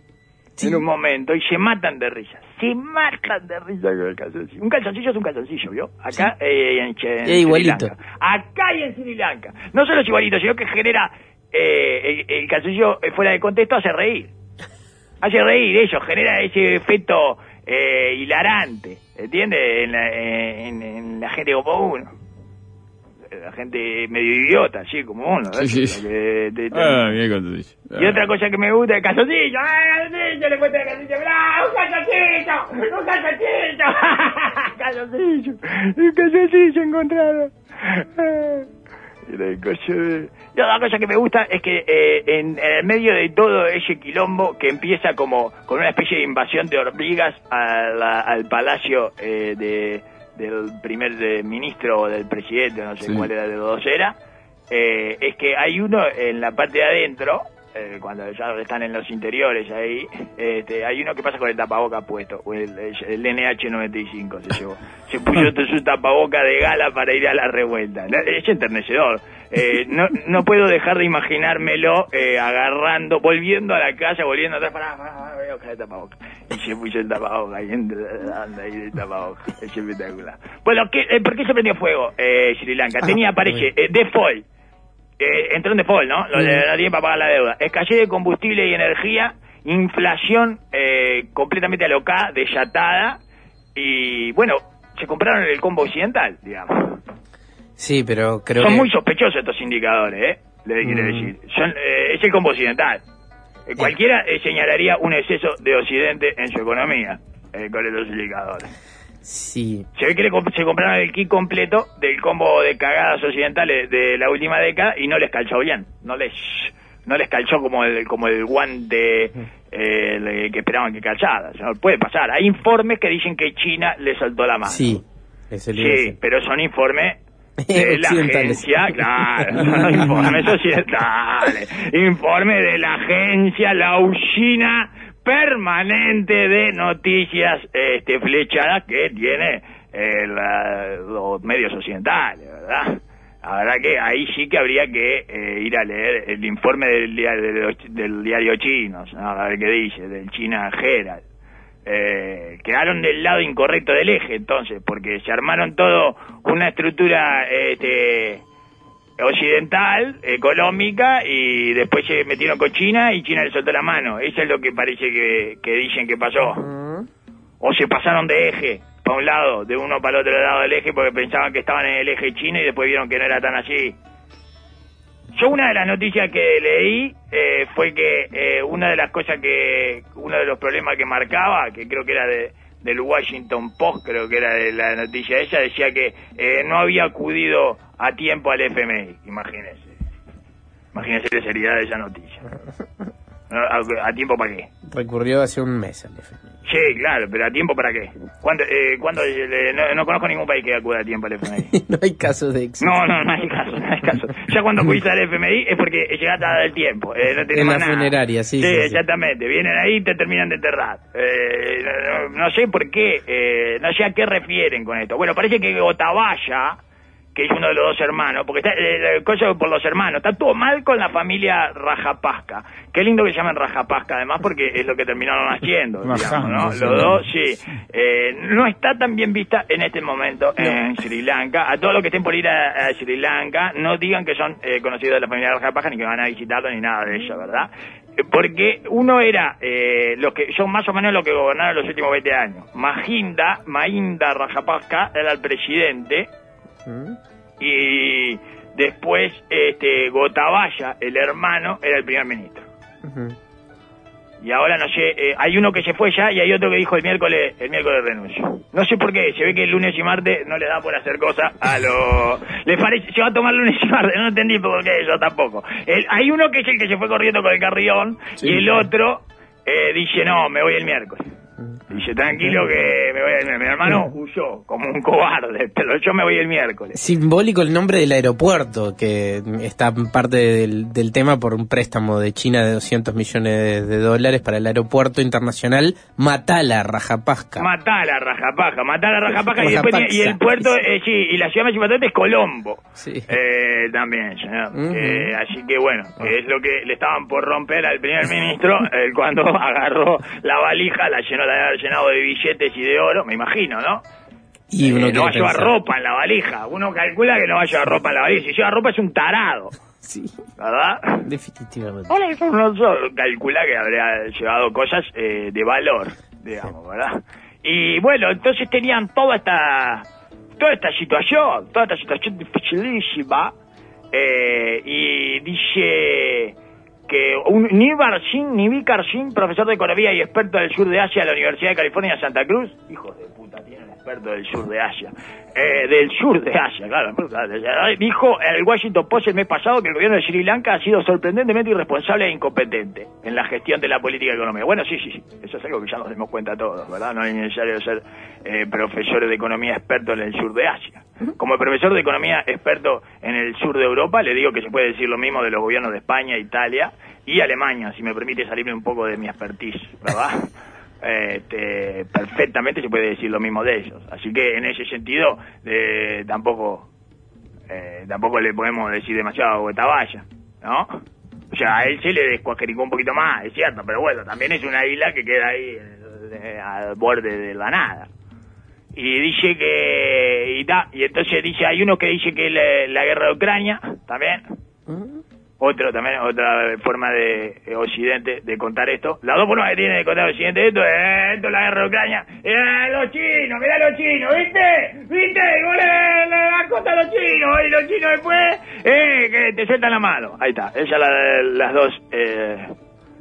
en un momento y se matan de risa. Se matan de risa con el calzoncillo. Un calzoncillo es un calzoncillo, ¿vio? Acá eh, en, Che- en Es Sri igualito. Lanka. Acá y en Sri Lanka. No solo es igualito, sino que genera eh, el, el calzoncillo eh, fuera de contexto hace reír. Hace reír eso, genera ese efecto eh, hilarante, ¿entiendes? En la, en, en la gente como uno. La gente medio idiota, así como uno. ¿ves? Sí, sí. Que te- te- Ah, bien calzoncillo. Y otra cosa que me gusta es el calzoncillo. ¡Ay, calzoncillo! Le cuesta el calzoncillo. ¡Ah, un calzoncillo! ¡Un calzoncillo! ¡Calzoncillo! ¡Un calzoncillo encontrado! Ah, y la cosa de- y otra cosa que me gusta es que eh, en, en el medio de todo ese quilombo que empieza como con una especie de invasión de hormigas a la- al palacio eh, de, del primer eh, ministro o del presidente, no sé Sí. cuál era de los dos era, eh, es que hay uno en la parte de adentro, eh, cuando ya están en los interiores ahí, este, hay uno que pasa con el tapaboca puesto, o el, el N H noventa y cinco se llevó. Se puso su tapaboca de gala para ir a la revuelta. Es enternecedor. Eh, no, no puedo dejar de imaginármelo eh, agarrando, volviendo a la casa, volviendo atrás, para, para, para, voy a buscar el tapaboca. Y se puso el tapaboca ahí, anda, anda ahí el tapaboca. Es espectacular. Bueno, ¿qué, eh, ¿por qué se prendió fuego eh, Sri Lanka? Tenía, parece, eh, default. Eh, entró en default, ¿no? Lo de la tienen para pagar la deuda. Escasez de combustible y energía, inflación eh, completamente alocada, desatada, y bueno, se compraron el combo occidental, digamos. Sí, pero creo Son que... muy sospechosos estos indicadores, ¿eh? Le quiero Mm. decir. Son, eh, es el combo occidental. Eh, cualquiera eh, señalaría un exceso de Occidente en su economía eh, con estos indicadores. Sí. Se ve que le comp- se compraron el kit completo del combo de cagadas occidentales de la última década y no les calzó bien. No les no les calzó como el como el guante eh, le, que esperaban que callara. O sea, puede pasar. Hay informes que dicen que China le soltó la mano. Sí, es el sí, pero son informes de la agencia, claro, son informes occidentales, informes de la agencia, la usina permanente de noticias este, flechadas que tiene eh, la, los medios occidentales, ¿verdad? La verdad que ahí sí que habría que eh, ir a leer el informe del diario, del, del diario chino, ¿no? A ver qué dice, del China Herald. Eh, quedaron del lado incorrecto del eje, entonces, porque se armaron todo una estructura este, occidental, económica, y después se metieron con China y China le soltó la mano. Eso es lo que parece que, que dicen que pasó. Uh-huh. O se pasaron de eje para un lado, de uno para el otro lado del eje, porque pensaban que estaban en el eje chino y después vieron que no era tan así. Yo una de las noticias que leí eh, fue que eh, una de las cosas que, uno de los problemas que marcaba, que creo que era de, del Washington Post, creo que era de la noticia esa, decía que eh, no había acudido a tiempo al F M I, imagínense. Imagínense la seriedad de esa noticia. ¿A, a tiempo para qué? Recurrió hace un mes al F M I. Sí, claro, pero ¿a tiempo para qué? ¿Cuándo, eh, ¿cuándo, eh, no, no conozco ningún país que acuda a tiempo al F M I. No hay casos de éxito. No, no, no hay caso, no hay caso. Ya cuando acudiste al F M I es porque llegaste a dar el tiempo. Eh, no tenés en más la nada. funeraria, sí. Sí, sí exactamente. Sí. Vienen ahí y te terminan de enterrar. Eh, no, no sé por qué, eh, no sé a qué refieren con esto. Bueno, parece que Gotabaya, que es uno de los dos hermanos, porque está eh, cosa por los hermanos, está todo mal con la familia Rajapaksa. Qué lindo que llamen Rajapaksa, además, porque es lo que terminaron haciendo, digamos, ¿no? Los dos, sí. Eh, no está tan bien vista en este momento en Sri Lanka. A todos los que estén por ir a, a Sri Lanka, no digan que son eh, conocidos de la familia Rajapaksa, ni que van a visitarlo, ni nada de eso, ¿verdad? Porque uno era, eh, los que son más o menos los que gobernaron los últimos veinte años. Mahinda, Mahinda Rajapaksa era el presidente, y después este Gotabaya, el hermano, era el primer ministro. Uh-huh. Y ahora no sé, eh, hay uno que se fue ya y hay otro que dijo el miércoles el miércoles renuncio. No sé por qué, se ve que el lunes y martes no le da por hacer cosas a lo... Le parece, se va a tomar lunes y martes, no entendí por qué, yo tampoco. El, hay uno que es el que se fue corriendo con el carrión, sí, y el otro eh, dice, no, me voy el miércoles. Dice, tranquilo que me voy a... Mi hermano huyó como un cobarde, pero yo me voy el miércoles. Simbólico el nombre del aeropuerto, que está parte del, del tema por un préstamo de China de doscientos millones de dólares para el aeropuerto internacional Matala, Rajapaksa. Matala, Rajapaksa, Matala, Rajapaksa, y, después, y el puerto, eh, sí, y la ciudad más importante es Colombo. Sí. Eh, también, señor. Uh-huh. Eh, así que bueno, uh-huh. es lo que le estaban por romper al primer ministro eh, cuando agarró la valija, la llenó, la de haber llenado de billetes y de oro, me imagino, ¿no? Y uno eh, no va a llevar pensar. ropa en la valija. Uno calcula que no va a llevar ropa en la valija. Si lleva ropa es un tarado. Sí. ¿Verdad? Definitivamente. Ahora uno solo calcula que habría llevado cosas eh, de valor, digamos, ¿verdad? Y bueno, entonces tenían toda esta toda esta situación, toda esta situación dificilísima, eh, y dice que un Nivar Singh, Nivikar Singh, profesor de economía y experto del sur de Asia de la Universidad de California Santa Cruz, hijo de puta, tiene un experto del sur de Asia, eh, del sur de Asia, claro, dijo en el Washington Post el mes pasado que el gobierno de Sri Lanka ha sido sorprendentemente irresponsable e incompetente en la gestión de la política económica. Bueno, sí, sí, sí, eso es algo que ya nos dimos cuenta todos, ¿verdad? No es necesario ser eh, profesor de economía experto en el sur de Asia. Como profesor de economía experto en el sur de Europa, le digo que se puede decir lo mismo de los gobiernos de España, Italia y Alemania, si me permite salirme un poco de mi expertise, ¿verdad? Este, perfectamente se puede decir lo mismo de ellos. Así que en ese sentido eh, tampoco eh, tampoco le podemos decir demasiado a Gotabaya, ¿no? O sea, a él se le descuajericó un poquito más, es cierto, pero bueno, también es una isla que queda ahí eh, al borde de la nada. Y dice que... Y, da, y entonces dice, hay uno que dice que la, la guerra de Ucrania, también. ¿Mm? Otro también, otra forma de eh, Occidente de contar esto. Las dos formas que tiene de contar Occidente esto es esto, la guerra de Ucrania. ¡Eh, los chinos! ¡Mirá los chinos! ¿Viste? ¿Viste? ¿Cómo le, le dan contra a los chinos? Y los chinos después, eh, que te sueltan la mano. Ahí está. Esas la, las dos... Eh,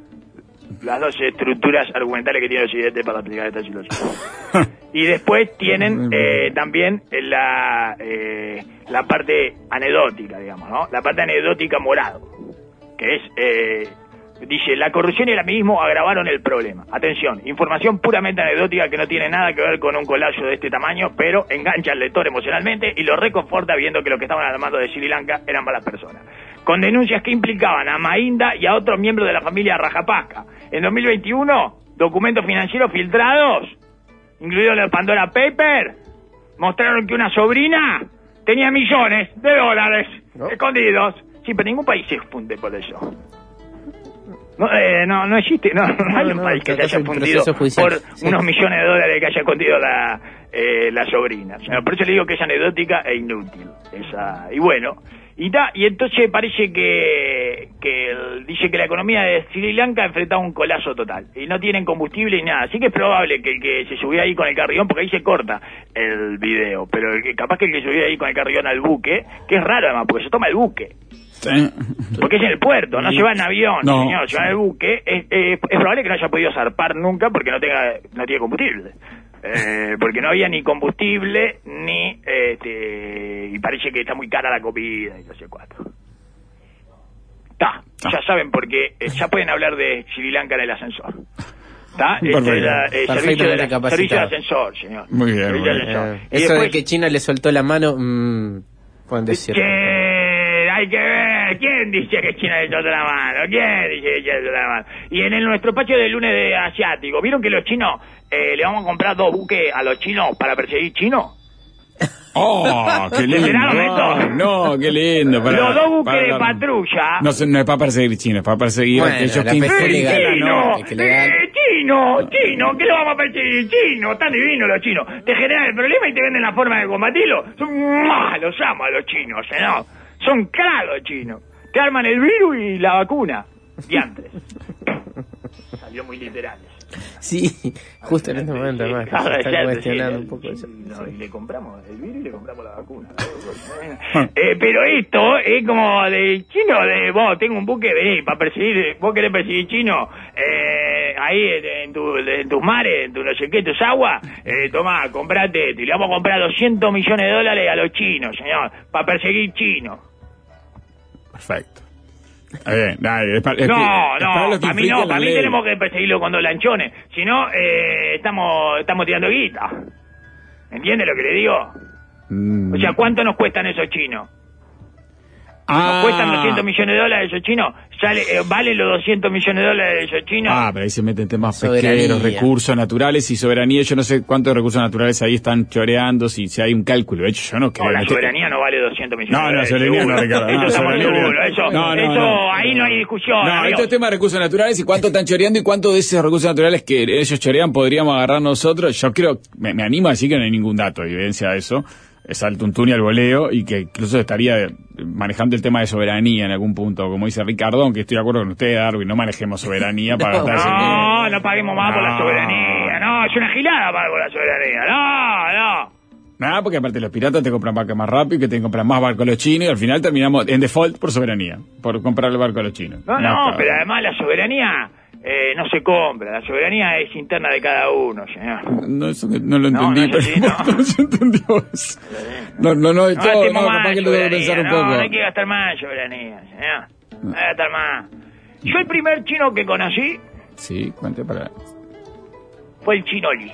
las dos estructuras argumentales que tiene el Occidente para aplicar esta situación. Y después tienen eh, también la eh, la parte anecdótica, digamos, ¿no? La parte anecdótica morado, que es eh, Dice, la corrupción y el amiguismo agravaron el problema. Atención, información puramente anecdótica que no tiene nada que ver con un colapso de este tamaño, pero engancha al lector emocionalmente y lo reconforta viendo que los que estaban al mando de Sri Lanka eran malas personas. Con denuncias que implicaban a Mahinda y a otros miembros de la familia Rajapaksa. En dos mil veintiuno, documentos financieros filtrados, incluidos los Pandora Papers, mostraron que una sobrina tenía millones de dólares ¿no? escondidos. Sí, pero ningún país se funde por eso. No, eh, no, no existe, no, no, no hay un no, país que se haya fundido por sí. unos millones de dólares que haya escondido la, eh, la sobrina. O sea, por eso le digo que es anecdótica e inútil. Esa, y bueno, y, ta, y entonces parece que, que el, dice que la economía de Sri Lanka ha enfrentado un colapso total. Y no tienen combustible ni nada. Así que es probable que el que se subió ahí con el carrión, porque ahí se corta el video, pero el que, capaz que el que subió ahí con el carrión al buque, que es raro además, porque se toma el buque. Sí. Porque es en el puerto, no se va en avión, no, señor, se va en el buque. Es, es, es probable que no haya podido zarpar nunca porque no tenga no tiene combustible. Eh, porque no había ni combustible, ni. Este, y parece que está muy cara la comida y no sé cuánto. Está, ya saben por qué. Eh, ya pueden hablar de Sri Lanka en el ascensor. ¿Está? Este, la, el servicio de, la, servicio de ascensor, señor. Muy bien. Muy bien. Eh, eso después, de que China le soltó la mano, mmm, pueden decir. Que hay que ver. ¿Quién dice que China le soltó la mano? ¿Quién dice que China le soltó la mano? Y en el, nuestro patio del lunes de asiático, ¿vieron que los chinos eh, le vamos a comprar dos buques a los chinos para perseguir chinos? ¡Oh, qué lindo! No, no, qué lindo. Para, los dos buques para, de patrulla. No, no es para perseguir chinos, es para perseguir bueno, a aquellos la que pesca ilegal, chino, no, que legal. eh, chino, chino, ¿qué lo vamos a perseguir? Chino, están divinos los chinos. Te generan el problema y te venden la forma de combatirlo. Son malos, amo a los chinos, ¿no? Son caros chinos. Te arman el virus y la vacuna. Diantres. Salió muy literal. Sí, justo en este momento, sí, además, claro, se está ya, cuestionando sí, un poco eso. No, sí. Y le compramos el virus y le compramos la vacuna. eh, pero esto es como de chino, de vos, tengo un buque, vení, para perseguir, vos querés perseguir chino, eh, ahí en, tu, en tus mares, en tu no sé qué, tus aguas, eh, tomá, comprate esto, y le vamos a comprar doscientos millones de dólares a los chinos, señor, para perseguir chinos. Perfecto. Bien, dale, es para, es no, que, no, es para, para mí no, para mí ley. tenemos que perseguirlo con dos lanchones, si no, eh, estamos, estamos tirando guita. ¿Entiende lo que le digo? Mm. O sea, ¿cuánto nos cuestan esos chinos? Ah. ¿Nos cuestan doscientos millones de dólares esos chinos? ¿Sale, eh, ¿Valen los doscientos millones de dólares de esos chinos? Ah, pero ahí se meten temas pesqueros, recursos naturales y soberanía. Yo no sé cuántos recursos naturales ahí están choreando, si, si hay un cálculo. De hecho, yo no creo. No, la soberanía no vale doscientos millones no, de dólares. No, soberanía seguro. no, Ricardo. No, eso soberanía seguro. no. Eso, no, no, eso no. ahí no hay discusión. No, amigo. esto es tema de recursos naturales y cuánto están choreando y cuánto de esos recursos naturales que ellos chorean podríamos agarrar nosotros. Yo creo, me, me animo a decir que no hay ningún dato de evidencia de eso. Es al tuntún y al voleo y que incluso estaría manejando el tema de soberanía en algún punto, como dice Ricardo, aunque estoy de acuerdo con usted, Darwin, no manejemos soberanía para no, gastar ese no, no paguemos más no. por la soberanía, no, es una gilada pagar por la soberanía, no, no. Nada, porque aparte los piratas te compran barcos más rápido, que te compran más barcos los chinos y al final terminamos en default por soberanía, por comprar el barco a los chinos. No, no, no pero además la soberanía eh, no se compra, la soberanía es interna de cada uno, señor. No, eso no lo entendí, no, no, sí, pero no. no se entendió eso. No, no, no, no, todo, no, capaz que lo debo pensar un no, poco. No hay que gastar más soberanía, señor. No hay que gastar más. Yo el primer chino que conocí... Sí, cuente para... Fue el chino Li.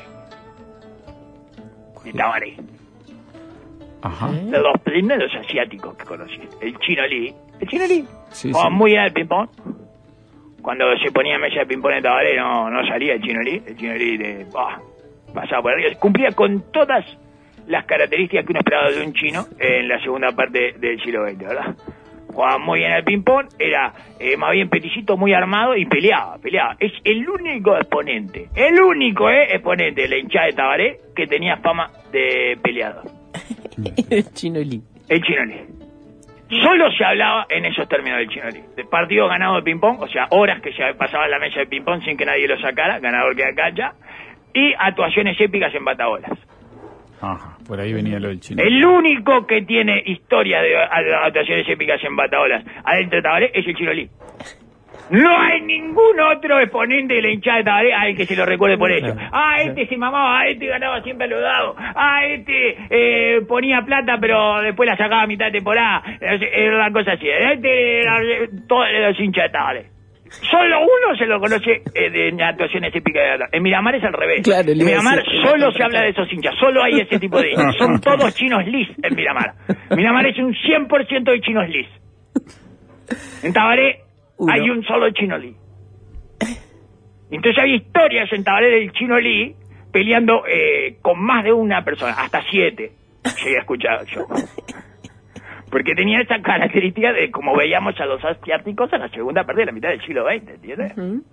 De Tabaré. Ajá. De los primeros asiáticos que conocí. El chino Li. El chino Li. Sí, oh, sí. Muy bien el ping-pong. Cuando se ponía mesa de ping-pong en Tabaré no, no salía el chino Li. El chino Li de, oh, pasaba por arriba. Cumplía con todas las características que uno esperaba de un chino en la segunda parte del siglo veinte, ¿verdad? Jugaba muy bien al ping-pong, era eh, más bien peticito, muy armado y peleaba, peleaba. Es el único exponente, el único eh, exponente de la hinchada de Tabaré que tenía fama de peleador. El Chino Li. El Chino Li. Solo se hablaba en esos términos del Chino Li. De partido ganado de ping-pong, o sea, horas que se pasaba en la mesa de ping-pong sin que nadie lo sacara, ganador queda cancha, y actuaciones épicas en batabolas. Ajá, por ahí venía lo del chino. El único que tiene historia de actuaciones épicas en batabolas adentro de Tabaré es el Chino Li. No hay ningún otro exponente de la hinchada de Tabaré al que se lo recuerde por eso. Ah, este se mamaba, ah, este ganaba siempre a los dados, ah, este eh, ponía plata pero después la sacaba a mitad de temporada. Era una cosa así. Este era todos los hinchas de Tabaré. Solo uno se lo conoce eh, de actuaciones épicas. En Miramar es al revés. Claro, en Miramar solo se habla de esos hinchas, solo hay ese tipo de hinchas. Son todos chinos lis en Miramar. Miramar es un cien por ciento de chinos lis. En Tabaré uno. Hay un solo chino lis. Entonces había historias en Tabaré del chino lis peleando eh, con más de una persona, hasta siete. Llegué a escuchar yo. Porque tenía esa característica de como veíamos a los asiáticos en la segunda parte de la mitad del siglo veinte, ¿entiendes? Uh-huh.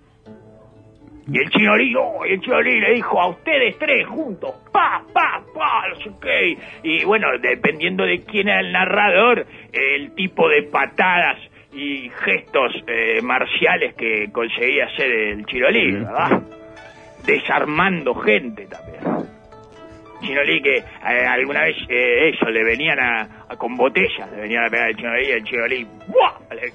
Y el chino Lee, oh, y el chino Lee le dijo a ustedes tres juntos, pa, pa, pa, no sé qué. Y bueno, dependiendo de quién era el narrador, el tipo de patadas y gestos eh, marciales que conseguía hacer el chino Lee, ¿verdad? Desarmando gente también. Chino Lee que eh, alguna vez eh, eso, le venían a, a con botellas, le venían a pegar al Chino Lee y el Chino Lee ¡buah! Le,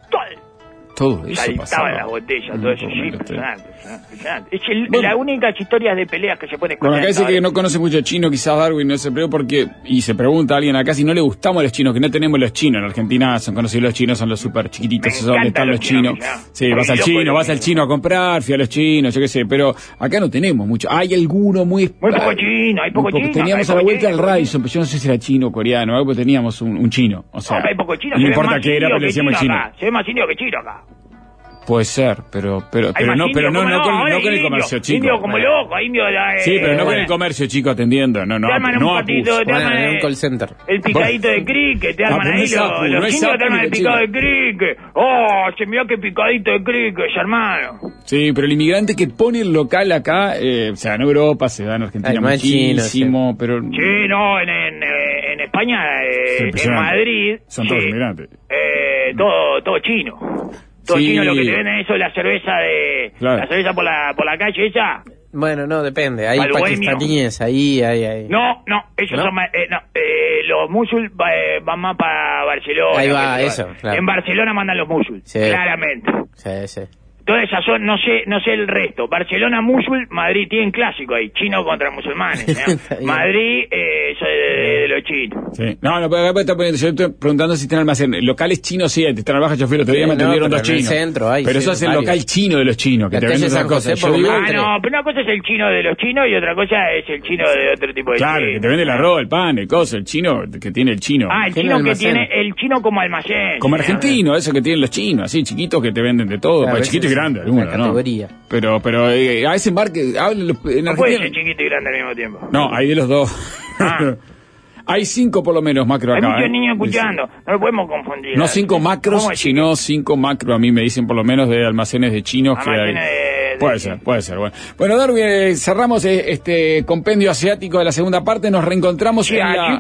todo eso saltaba las botellas, todo eso, sí, impresionante, impresionante. Es el, bueno, las únicas historias de peleas que se pueden escuchar. Bueno, acá dice que no conoce mucho chino, quizás Darwin no se pregunta porque, y se pregunta a alguien acá si no le gustamos a los chinos, que no tenemos los chinos. En Argentina son conocidos los chinos, son los súper chiquititos, esos donde están los chinos. chinos. Sí, vas al chino, vas al chino a comprar, fui a los chinos, yo qué sé, pero acá no tenemos mucho. Hay alguno muy... Muy poco chino, hay poco chino. Teníamos a la vuelta al Radisson, pero yo no sé si era chino o coreano, algo, pero teníamos un, un chino, o sea... No, hay poco chino, no importa qué era, pero le decíamos chino. Se ve más indio que chino acá. Puede ser, pero pero pero no, pero no, no, no con, no con el comercio, chico. Indio como bueno. loco, indio eh, sí, pero no bueno. con el comercio, chico, atendiendo, no, no, te no un patito, te bueno, arman un call center. El picadito de cricket, te arman ahí, los, los chinos te arman el picado de cricket. Oh, se miró que picadito de cricket, hermano. Sí, pero el inmigrante que pone el local acá, eh, o sea, en Europa se da en Argentina Ay, muchísimo, sí. pero... Sí, no, en, en, en España, eh, en Madrid... Son todos sí, inmigrantes. Eh, todo, todo chino. Todo sí. chino, lo que te venden eso, la cerveza de... Claro. La cerveza por la, por la calle esa... Bueno, no, depende. Hay pakistaníes ahí, hay, hay... No, no, ellos ¿No? son... Eh, no, eh, los musul eh, van más para Barcelona. Ahí va, eso, claro. En Barcelona mandan los musul, sí. claramente. Sí, sí. Todas esas son, no sé, no sé el resto. Barcelona, musul, Madrid tienen clásico ahí, chino contra musulmanes. ¿eh? Madrid, eh, eso de, de, de los chinos. Sí. No, no, pero acá está poniendo, yo estoy preguntando si tienen almacén. Locales chinos sí, te trabaja yo fui el otro día, sí, me atendieron no, dos chinos. Centro, hay, pero sí, eso es el varios. local chino de los chinos, que la te venden otra cosa. Yo digo, ah, no, pero una cosa es el chino de los chinos y otra cosa es el chino de otro tipo de Claro, chino. que te vende el arroz, el pan, el coso, el chino que tiene el chino. Ah, el chino que tiene, el chino como almacén. Como argentino, eso que tienen los chinos, así chiquitos que te venden de todo, claro, chiquito y grande, algunos, ¿no? Pero, pero eh, a ese embarque, en Argentina... No puede ser chiquito y grande al mismo tiempo. No, hay de los dos. Ah. Hay cinco por lo menos macro acá. Hay muchos ¿eh? niños escuchando, Dice. no lo podemos confundir. No cinco macros, sino cinco macro, a mí me dicen por lo menos de almacenes de chinos almacenes que hay. De, de puede ser, puede ser. Bueno, bueno Darwin, eh, cerramos eh, este compendio asiático de la segunda parte, nos reencontramos sí, en, la,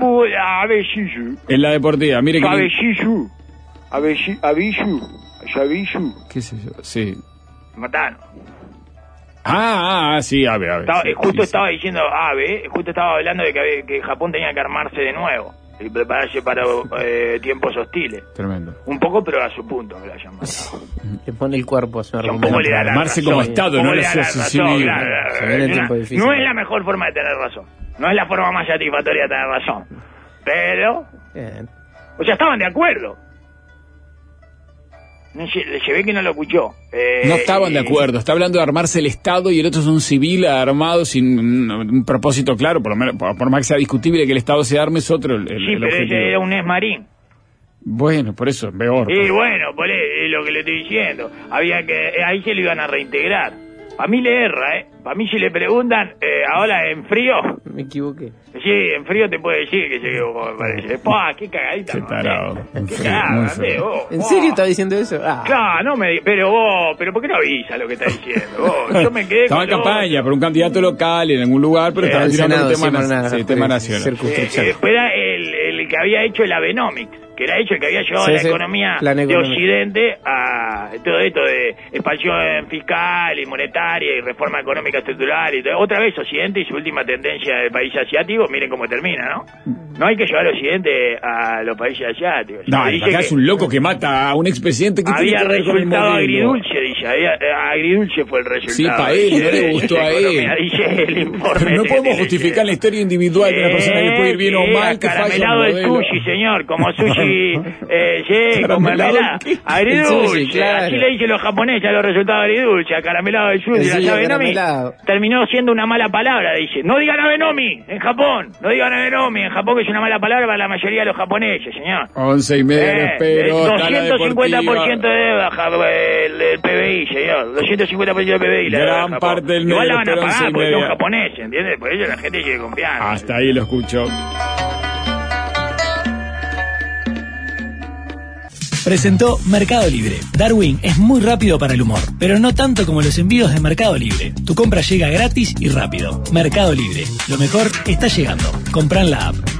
en la deportiva. Mire que... Abellishu. Abellishu. Abellishu. ¿Qué es eso? Sí. Mataron. Ah, ah, sí, Abe, Abe. Estaba, sí, justo sí, estaba sí. diciendo Abe, justo estaba hablando de que, que Japón tenía que armarse de nuevo y prepararse para eh, tiempos hostiles. Tremendo. Un poco, pero a su punto me lo hayan matado. Le pone el cuerpo a su argumento. Armarse como Estado, no la asociación civil. No es la mejor forma de tener razón. No es la forma más satisfactoria de tener razón. Pero... Bien. O sea, estaban de acuerdo. No, se, se ve que no lo escuchó. Eh, no estaban de acuerdo. Está hablando de armarse el Estado y el otro es un civil armado sin un, un propósito claro. Por lo menos, por, por más que sea discutible que el Estado se arme, es otro el, el, sí, el pero objetivo. ese era un esmarín. Bueno, por eso, peor. Y bueno, por es lo que le estoy diciendo. Había que ahí se lo iban a reintegrar. A mí le erra, ¿eh? A mí si le preguntan, eh, ahora en frío... Me equivoqué. Sí, en frío te puede decir que se quedó como me parece. ¡Pah, qué cagadita! Qué tarado. Qué cagada, vos. ¿En serio estaba diciendo eso? Ah. Claro, no me... Pero vos, pero ¿por qué no avisa lo que está diciendo? Vos, yo me quedé estaba en campaña por un candidato local en algún lugar, pero sí, estaba tirando un tema, na sí, tema nacional. Eh, eh, era el, el que había hecho el Abenomics, que era hecho el que había llevado sí, la sí, economía de Occidente a todo esto de expansión fiscal y monetaria y reforma económica estructural y todo. Otra vez Occidente y su última tendencia del país asiático, miren cómo termina, ¿no? No hay que llevar al Occidente a los países asiáticos. No, y acá es un loco que mata a un expresidente que había tiene que ver con el resultado agridulce, dice. Había, agridulce fue el resultado. Sí, para él, no le gustó a él. Dice el informe. Pero no podemos justificar la historia individual de una persona que puede ir bien o mal. Caramelado el sushi, señor, como sushi eh, sí, con mermelada. Agridulce, claro. Así le dicen los japoneses a los resultados agridulces, acaramelado del sur. Y la Abenomi terminó siendo una mala palabra, dice. No digan Abenomi en Japón, no digan Abenomi en Japón, que es una mala palabra para la mayoría de los japoneses, señor. Once y media, eh, espero. doscientos cincuenta por ciento de deuda el, el P B I, señor. doscientos cincuenta por ciento del P B I. La Gran de parte del Igual la van a pagar porque media. son japoneses, ¿entiendes? Por ello la gente tiene confianza. Hasta ahí lo escucho. Presentó Mercado Libre. Darwin es muy rápido para el humor, pero no tanto como los envíos de Mercado Libre. Tu compra llega gratis y rápido. Mercado Libre. Lo mejor está llegando. Comprá en la app.